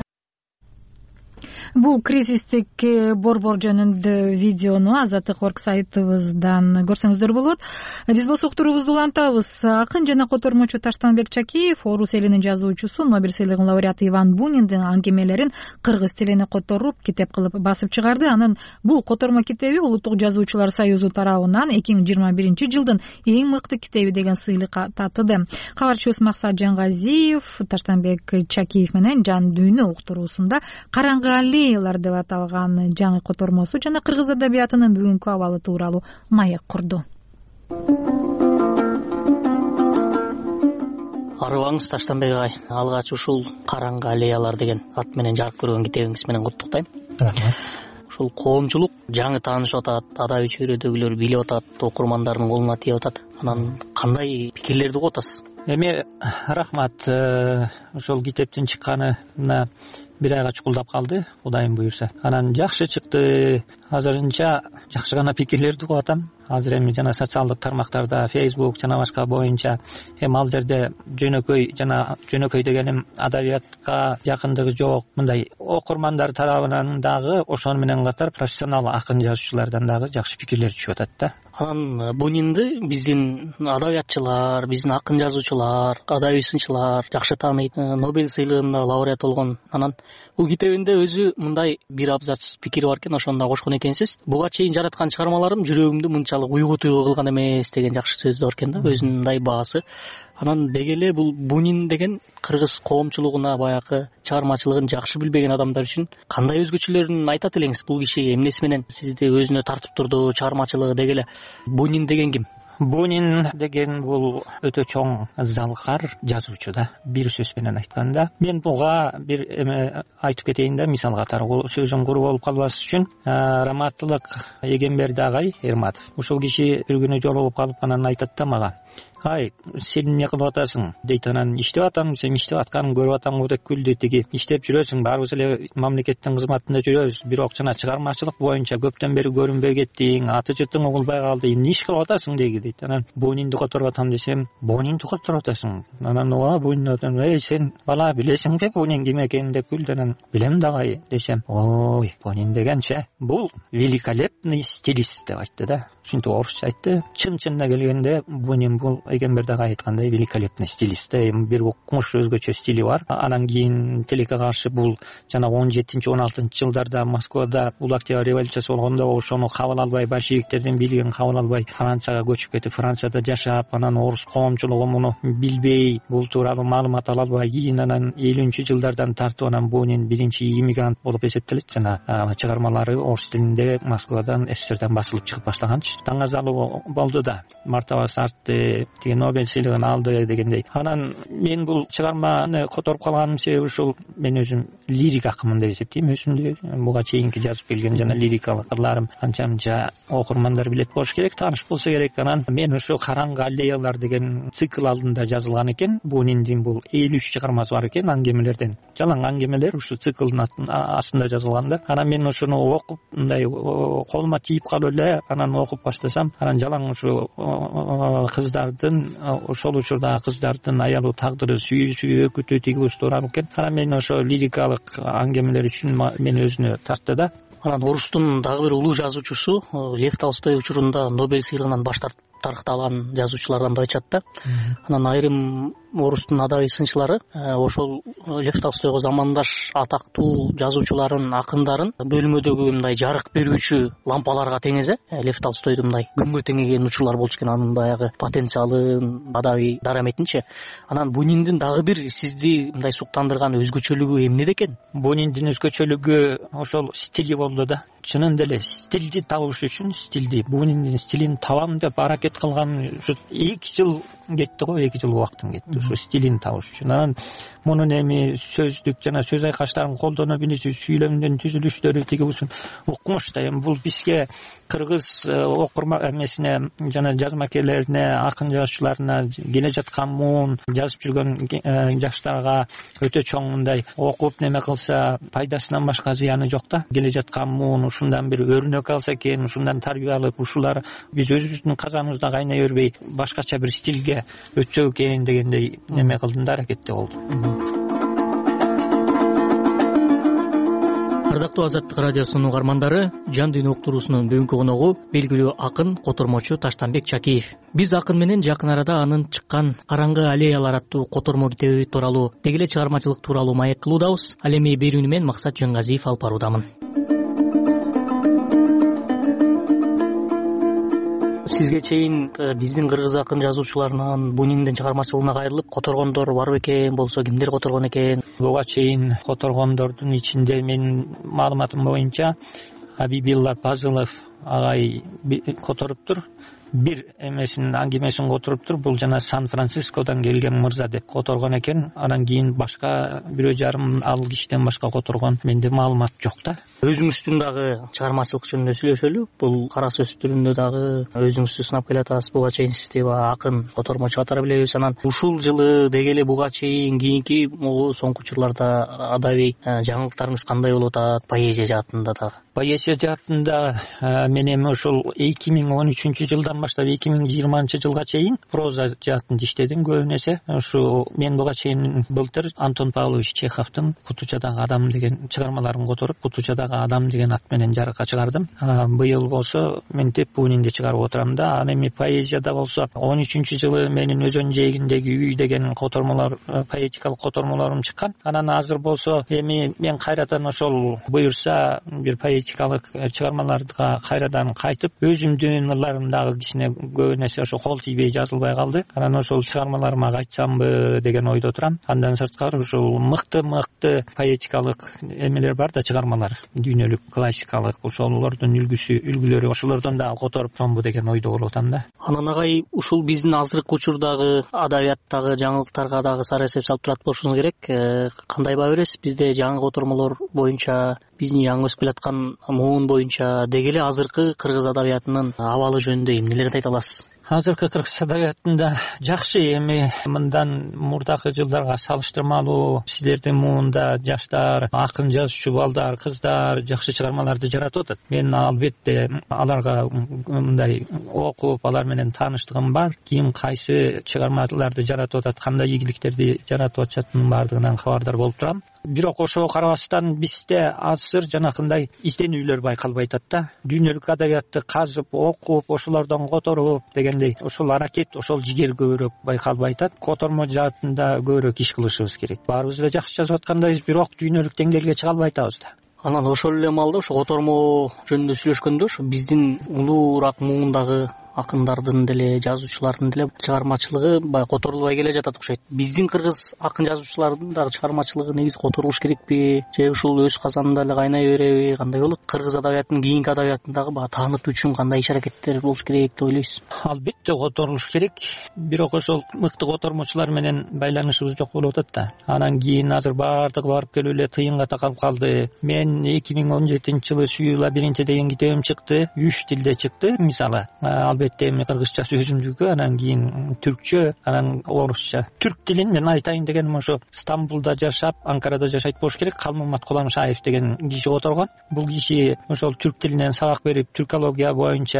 Бул кризистик борбор жөнүндө видеону Азаттык орг сайтыбыздан көрсөңүздөр болот. Биз болсо уктуруубузду улантабыз. Акын жана котормочу Таштанбек Чакиев, орус элинин жазуучусу, Нобель сыйлыгынын лауреаты Иван Буниндин аңгемелерин кыргыз тилине которуп, китеп кылып басып чыгарды. Анын бул котормо китеби Улуттук жазуучулар союзу тарабынан эки миң жыйырма биринчи жылдын эң мыкты китеби деген сыйлыкка татыды. Кабарчыбыз Максат Жангазиев Таштанбек Чакиев менен Жан дүйнө уктуруусунда караңгы деп аталган жаңы котормосу жана кыргыз адабиятынын бүгүнкү абалы тууралуу маек курду. Арыбаңыз Таштанбек агай, алгач ушул Караңгы аллеялар деген ат менен жарык көргөн китебиңиз менен куттуктайм. Рахмат. Ушул коомчулук жаңы таанышып атат, адабий чөйрөдөгүлөр билип атат, окурмандардын колуна тийип атат. Анан кандай пикирлерди угуп атасыз? Эми рахмат, ошол китептин чыкканына бир айга чукулдап калды, Кудайым буюрса. Анан жакшы чыкты. Азырынча жакшы гана пикирлерди угуп атам. Азыр эми жана социалдык тармактарда, Facebook жана башка боюнча эми ал жерде жөнөкөй жана жөнөкөй дегеним адабиятка жакындыгы жок, мындай окурмандар тарабынан дагы ошону менен катар профессионал акын жазуучулардан дагы жакшы пикирлер түшүп атат да. Анан Бунинди биздин адабиятчылар, биздин акын жазуучулар, адабий сынчылар жакшы тааныйт. Нобель сыйлыгында лауреат болгон. Анан бул китебинде өзү мындай бир абзац пикири бар экен, ошондо кошкон экенсиз. Буга чейин жараткан чыгармаларым жүрөгүмдү мынчалык уйгу туйгу кылган эмес деген жакшы сөзү бар экен да, өзүнүн мындай баасы. Анан деги эле бул Бунин деген кыргыз коомчулугуна баягы чыгармачылыгын жакшы билбеген адамдар үчүн кандай өзгөчөлөрүн айтат элеңиз? Бул киши эмнеси менен сизди өзүнө тартып турду, чыгармачылыгы деги эле? Бунин деген ким? Бунин деген бул өтө чоң залкар жазуучу да. Бир сөз менен айтканда, мен буга бир эме айтып кетейин да, мисал катары сөзүм куру болуп калбас үчүн, Раматтылык Эгемберди агай Эрматов. Ушул киши бир күнү жолугуп калып анан айтат да мага: "Ай, сен эмне кылып атасың?" дейт. Анан "Иштеп атам, сен иштеп атканын көрүп атам" деп күлдү. Тиги "Иштеп жүрөсүң, баарыбыз эле мамлекеттин кызматында жүрөбүз, бирок жана чыгармачылык боюнча көптөн бери көрүнбөй кеттиң, аты жытың угулбай калды, эмне иш кылып атасың" дейт. Анан "Бунинди которуп атам" десем, "Бунинди которуп атасың?" Анан ооба, Бунинди которуп. "Эй, сен бала билесиңби Бунин ким экенин?" деп күлдү. Анан "Билем да агай" десем, "Ой, Бунин дегенче бул великолепный стилист" деп айтты да. Ушинтип орусча айтты. Чын-чынына келгенде Бунин бул Эгемберди агай айткандай великолепный стилист. Бир укмуш өзгөчө стили бар. Анан кийин тилекке каршы бул жана он жетинчи он алтынчы жылдарда Москвада бул Октябрь революциясы болгондо ошону кабыл албай, большевиктердин бийлигин кабыл албай Францияга көчүп кетип, Францияда жашап, анан орус коомчулугу муну билбей, бул тууралуу маалымат ала албай, кийин анан элүүнчү жылдардан тартып анан Бунин биринчи иммигрант болуп эсептелет. Жана чыгармалары орус тилинде Москвадан, СССРдан басылып чыгып баштаганчы. Таңазалуу болду да, мартабасы артты, тиги Нобель сыйлыгын алды дегендей. Анан мен бул чыгарманы которуп калганым себеби ушул, мен өзүм лирик акымын деп эсептейм. Өзүмдү буга чейинки жазып келген жана лирикалык ырларым анча мынча окурмандар билет болуш керек, тааныш болсо керек. Анан мен ушу Караңгы аллеялар деген цикл алдында жазылган экен. Буниндин бул элүү үч чыгармасы бар экен, аңгемелерден. Жалаң аңгемелер ушу циклдын астында жазылган да. Анан мен ушуну окуп, мындай колума тийип калып эле, анан окуп баштасам, анан жалаң ушу кыздардын, ошол учурдагы кыздардын аялуу тагдыры, сүйүүсү, өкүтү, тиги тууралуу экен. Анан мен ошо лирикалык аңгемелер үчүн мени өзүнө тартты да. Анан орустун дагы бир улуу жазуучусу Лев Толстой учурунда Нобель сыйлыгынан баш тартып тарыкталган жазуучулардан да айтат да. Анан айрым орустун адабий сынчылары ошол Лев Толстойго замандаш атактуу жазуучуларын, акындарын бөлмөдөгү мындай жарык берүүчү лампаларга теңезе. Лев Толстойду мындай күнгө теңеген учурлар болчу экен, анын баягы потенциалын, адабий дараметинчи. Анан Буниндин дагы бир сизди мындай суктандырган өзгөчөлүгү эмнеде экен? Буниндин өзгөчөлүгү ошол стили болду да. Чынында эле стилди табыш үчүн, стилди, Буниндин стилин табам деп аракет кылган ушу эки жыл кетти го, эки жыл убактым кетти ушу стилин табыш үчүн. Анан мунун эми сөздүк жана сөз айкаштарын колдоно билиши, сүйлөмдүн түзүлүштөрү тиги ушун укмуш да. Эми бул бизге кыргыз окурма эмесине жана жазмакерлерине, акын жазуучуларына, келе жаткан муун жазып жүргөн жаштарга өтө чоң мындай окуп неме кылса пайдасынан башка зыяны жок да. Келе жаткан муун ушундан бир өрнөк алса экен, ушундан тарбия алып, ушулар биз өзүбүздүн казаныбызда кайнай бербей башкача бир стилге өтсөк экен дегендей неме кылдым да, аракетте болдум. Ардактуу Азаттык радиосунун угармандары, Жан дүйнө уктуруусунун бүгүнкү коногу белгилүү акын, котормочу Таштанбек Чакиев. Биз акын менен жакын арада анын чыккан Караңгы аллеялар аттуу котормо китеби тууралуу, деги эле чыгармачылык тууралуу маек кылуудабыз. Ал эми берүүнү мен Максат Жөнгазиев алып баруудамын. Сизге чейин биздин кыргыз акын жазуучуларынан Буниндин чыгармачылыгына кайрылып которгондор бар бекен, болсо кимдер которгон экен? Буга чейин которгондордун ичинде менин маалыматым боюнча Абибилла Пазылов агай которуптур. Бир эмесин, аңгемесин которуптур. Бул жана Сан-Францискодон келген мырза деп которгон экен. Анан кийин башка бирөө жарым ал кишиден башка которгон менде маалымат жок да. Өзүңүздүн дагы чыгармачылык жөнүндө сүйлөшөлү. Бул кара сөз түрүндө дагы өзүңүздү сынап келатасыз. Буга чейин сизди акын, котормочу катары билебиз. Анан ушул жылы деги эле буга чейин кийинки соңку учурларда адабий жаңылыктарыңыз кандай болуп атат? Поэзия жаатында дагы. Поэзия жаатында мен эми ошол эки миң он үчүнчү жылдан баштап эки миң жыйырманчы жылга чейин проза жаатында иштедим көбүн эсе. Ушу мен буга чейин былтыр Антон Павлович Чеховдун Кутучадагы адам деген чыгармаларын которуп, Кутучадагы адам деген ат менен жарыкка чыгардым. Быйыл болсо ментип Бунинди чыгарып отурам да. Ал эми поэзияда болсо он үчүнчү жылы менин Өзөн жээгиндеги үй деген котормолор, поэтикалык котормолорум чыккан. Анан азыр болсо эми мен кайрадан ошол буюрса бир поэтикалык чыгармаларга кайрадан кайтып, өзүмдүн ырларымдагы кичине көп нерсе ошо кол тийбей жазылбай калды. Анан ошол чыгармаларыма кайтсамбы деген ойдо турам. Андан сырткары ушул мыкты мыкты поэтикалык эмелер бар да, чыгармалар, дүйнөлүк классикалык, ошолордун үлгүсү үлгүлөрү ошолордон дагы которуп сонбу деген ойдо болуп атам да. Анан агай ушул биздин азыркы учурдагы адабияттагы жаңылыктарга дагы сара эсеп салып турат болушуңуз керек. Кандай баа бересиз? Бизде жаңы котормолор боюнча, биздин жаңы өсүп келаткан муун боюнча деги эле азыркы кыргыз адабиятынын абалы жөнүндө эмнелерди айта аласыз? Азыркы кыргыз адабиятында жакшы, эми мындан мурдакы жылдарга салыштырмалуу силердин муунда жаштар, акын жазуучу балдар, кыздар жакшы чыгармаларды жаратып атат. Мен албетте аларга мындай окуп, алар менен тааныштыгым бар. Ким кайсы чыгармаларды жаратып атат, кандай ийгиликтерди жаратып атышатынын баардыгынан кабардар болуп турам. Бирок ошого карабастан бизде азыр жанакындай изденүүлөр байкалбай атат да. Дүйнөлүк адабиятты казып, окуп, ошолордон которуп дегендей ошол аракет, ошол жигер көбүрөөк байкалбай атат. Котормо жаатында көбүрөөк иш кылышыбыз керек. Баарыбыз эле жакшы жазып аткандайбыз, бирок дүйнөлүк деңгээлге чыга албай атабыз да. Анан ошол эле маалда ошо котормо жөнүндө сүйлөшкөндө ошо биздин улуураак муундагы акындардын деле, жазуучулардын деле чыгармачылыгы баягы которулбай келе жатат окшойт. Биздин кыргыз акын жазуучулардын дагы чыгармачылыгы негизи которулуш керекпи, же ушул өз казанында эле кайнай береби, кандай болот? Кыргыз адабиятынын кийинки адабиятын дагы баягы таанытуу үчүн кандай иш аракеттер болуш керек деп ойлойсуз? Албетте которулуш керек, бирок ошол мыкты котормочулар менен байланышыбыз жок болуп атат да. Анан кийин азыр баардыгы барып келип эле тыйынга такалып калды. Мен эки миң он жетинчи жылы Сүйүү лабиринти деген китебим чыкты, үч тилде чыкты. Мисалы, албетте эми кыргызча өзүмдүкү, анан кийин түркчө, анан орусча. Түрк тилин мен айтайын дегеним ошо Стамбулда жашап, Анкарада жашайт болуш керек. Калмамат Куламшаев деген киши которгон. Бул киши ошол түрк тилинен сабак берип, түркология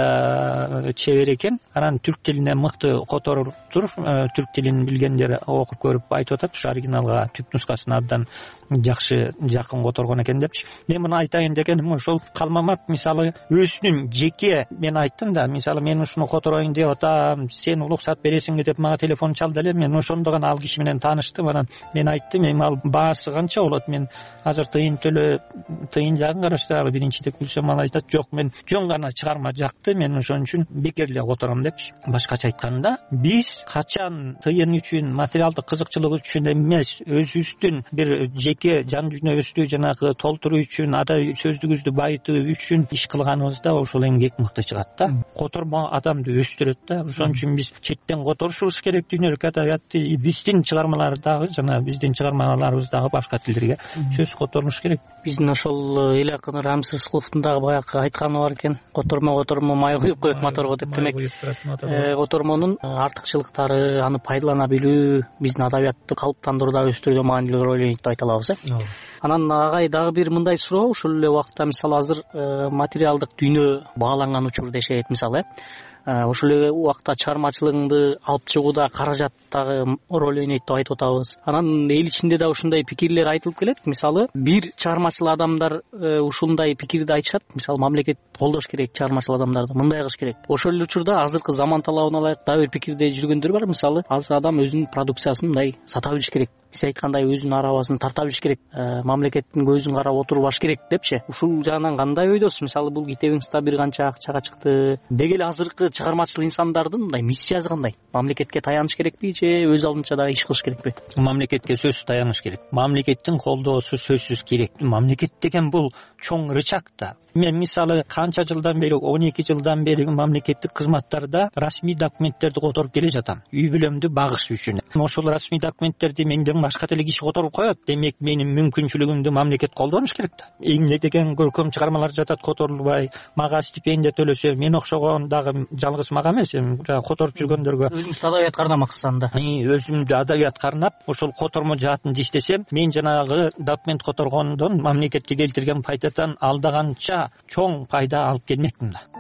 боюнча чебер экен. Анан түрк тилине мыкты которуп туруп, түрк тилин билгендер окуп көрүп айтып атат, ушу оригиналга, түп нускасын абдан жакшы, жакын которгон экен депчи. Мен муну айтайын дегеним ошол Калмамат мисалы өзүнүн жеке, мен айттым да, мисалы мен ушуну котороюн деп атам, сен уруксат бересиңби деп мага телефон чалды эле. Мен ошондо гана ал киши менен тааныштым. Анан мен айттым, эми ал баасы канча болот? Мен азыр тыйын төлө, тыйын жагын караштыралы биринчи деп күлсөм, ал айтат, жок, мен жөн гана чыгарма жакты, мен ошон үчүн бекер эле котором депчи. Башкача айтканда, биз качан тыйын үчүн, материалдык кызыкчылык үчүн эмес, өзүбүздүн бир жеке жан дүйнөбүздү жанагы толтуруу үчүн, адай сөздүгүбүздү байытуу үчүн иш кылганыбызда ошол эмгек мыкты чыгат да. Котормо адамды өстүрөт да. Ошон үчүн биз четтен которушубуз керек дүйнөлүк адабиятты. Биздин чыгармалардагы жана биздин чыгармаларыбыздагы башка тилдерге сөз которуш керек. Биздин ошол эл акыны Рамис Рыскуловдун дагы баягы айтканы бар экен. Котормо котормо май куюп коет моторго деп. Демек, котормонун артыкчылыктары, аны пайдалана билүү биздин адабиятты калыптандырууда өстүрүүдө маанилүү роль ойнойт деп айта алабыз, э? Анан агай дагы бир мындай суроо, ушул эле убакта мисалы азыр материалдык дүйнө бааланган учурда жашайт мисалы, э? Ошол эле убакта чыгармачылыгыңды алып чыгууда каражат дагы роль ойнойт деп айтып атабыз. Анан эл ичинде да ушундай пикирлер айтылып келет. Мисалы, бир чыгармачыл адамдар ушундай пикирди айтышат. Мисалы, мамлекет колдош керек чыгармачыл адамдарды, мындай кылыш керек. Ошол эле учурда азыркы заман талабына ылайык дагы бир пикирде жүргөндөр бар. Мисалы, азыр адам өзүнүн продукциясын мындай сата билиш керек. Биз айткандай өзүнүн арабасын тарта билиш керек, мамлекеттин көзүн карап отурбаш керек депчи. Ушул жагынан кандай ойдосуз? Мисалы, бул китебиңизде бир канча акчага чыкты. Деги эле азыркы чыгармачыл инсандардын мындай миссиясы кандай? Мамлекетке таяныш керекпи же өз алдынча дагы иш кылыш керекпи? Мамлекетке сөзсүз таяныш керек. Мамлекеттин колдоосу сөзсүз керек. Мамлекет деген бул чоң рычаг да. Мен мисалы канча жылдан бери, он эки жылдан бери мамлекеттик кызматтарда расмий документтерди которуп келе жатам. Үй бүлөмдү багыш үчүн. Ошол расмий документтерди менден башка деле киши которуп коет. Демек, менин мүмкүнчүлүгүмдү мамлекет колдонуш керек да. Эмне деген көркөм чыгармалар жатат которулбай, мага стипендия төлөсө, мен окшогон дагы жалгыз мага эмес, которуп жүргөндөргө. Өзүңүз адабият карнамаксыз анда. Өзүмдү адабият карнап, ошол котормо жаатында иштесем, мен жанагы документ которгондон мамлекетке келтирген пайдадан алдаганча чоң пайда алып келмекмин да.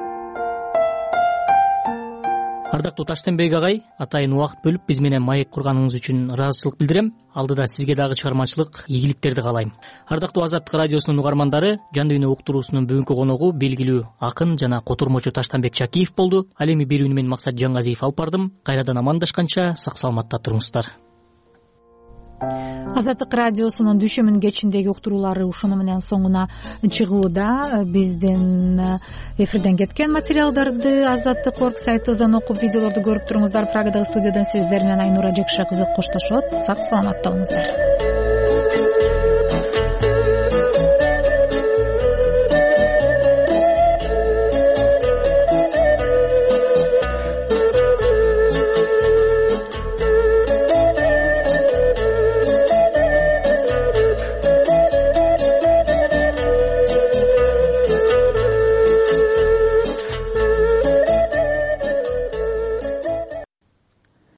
Ардактуу Таштенбек агай, атайын убакыт бөлүп биз менен маек курганыңыз үчүн ыраазычылык билдирем. Алдыда сизге дагы чыгармачылык ийгиликтерди каалайм. Ардактуу Азаттык радиосунун угармандары, Жан дүйнө уктуруусунун бүгүнкү коногу белгилүү акын жана котормочу Таштенбек Чакиев болду. Ал эми берүүнү мен Максат Жангазиев алып бардым. Кайрадан амандашканча сак саламатта туруңуздар. Азаттык радиосунун дүйшөмүн кечиндеги уктуруулары ушуну менен соңуна чыгууда. Биздин эфирден кеткен материалдарды азаттык орг сайтыбыздан окуп, видеолорду көрүп туруңуздар. Прагадагы студиядан сиздер менен Айнура Жекше кызы коштошот. Сак саламатта болуңуздар.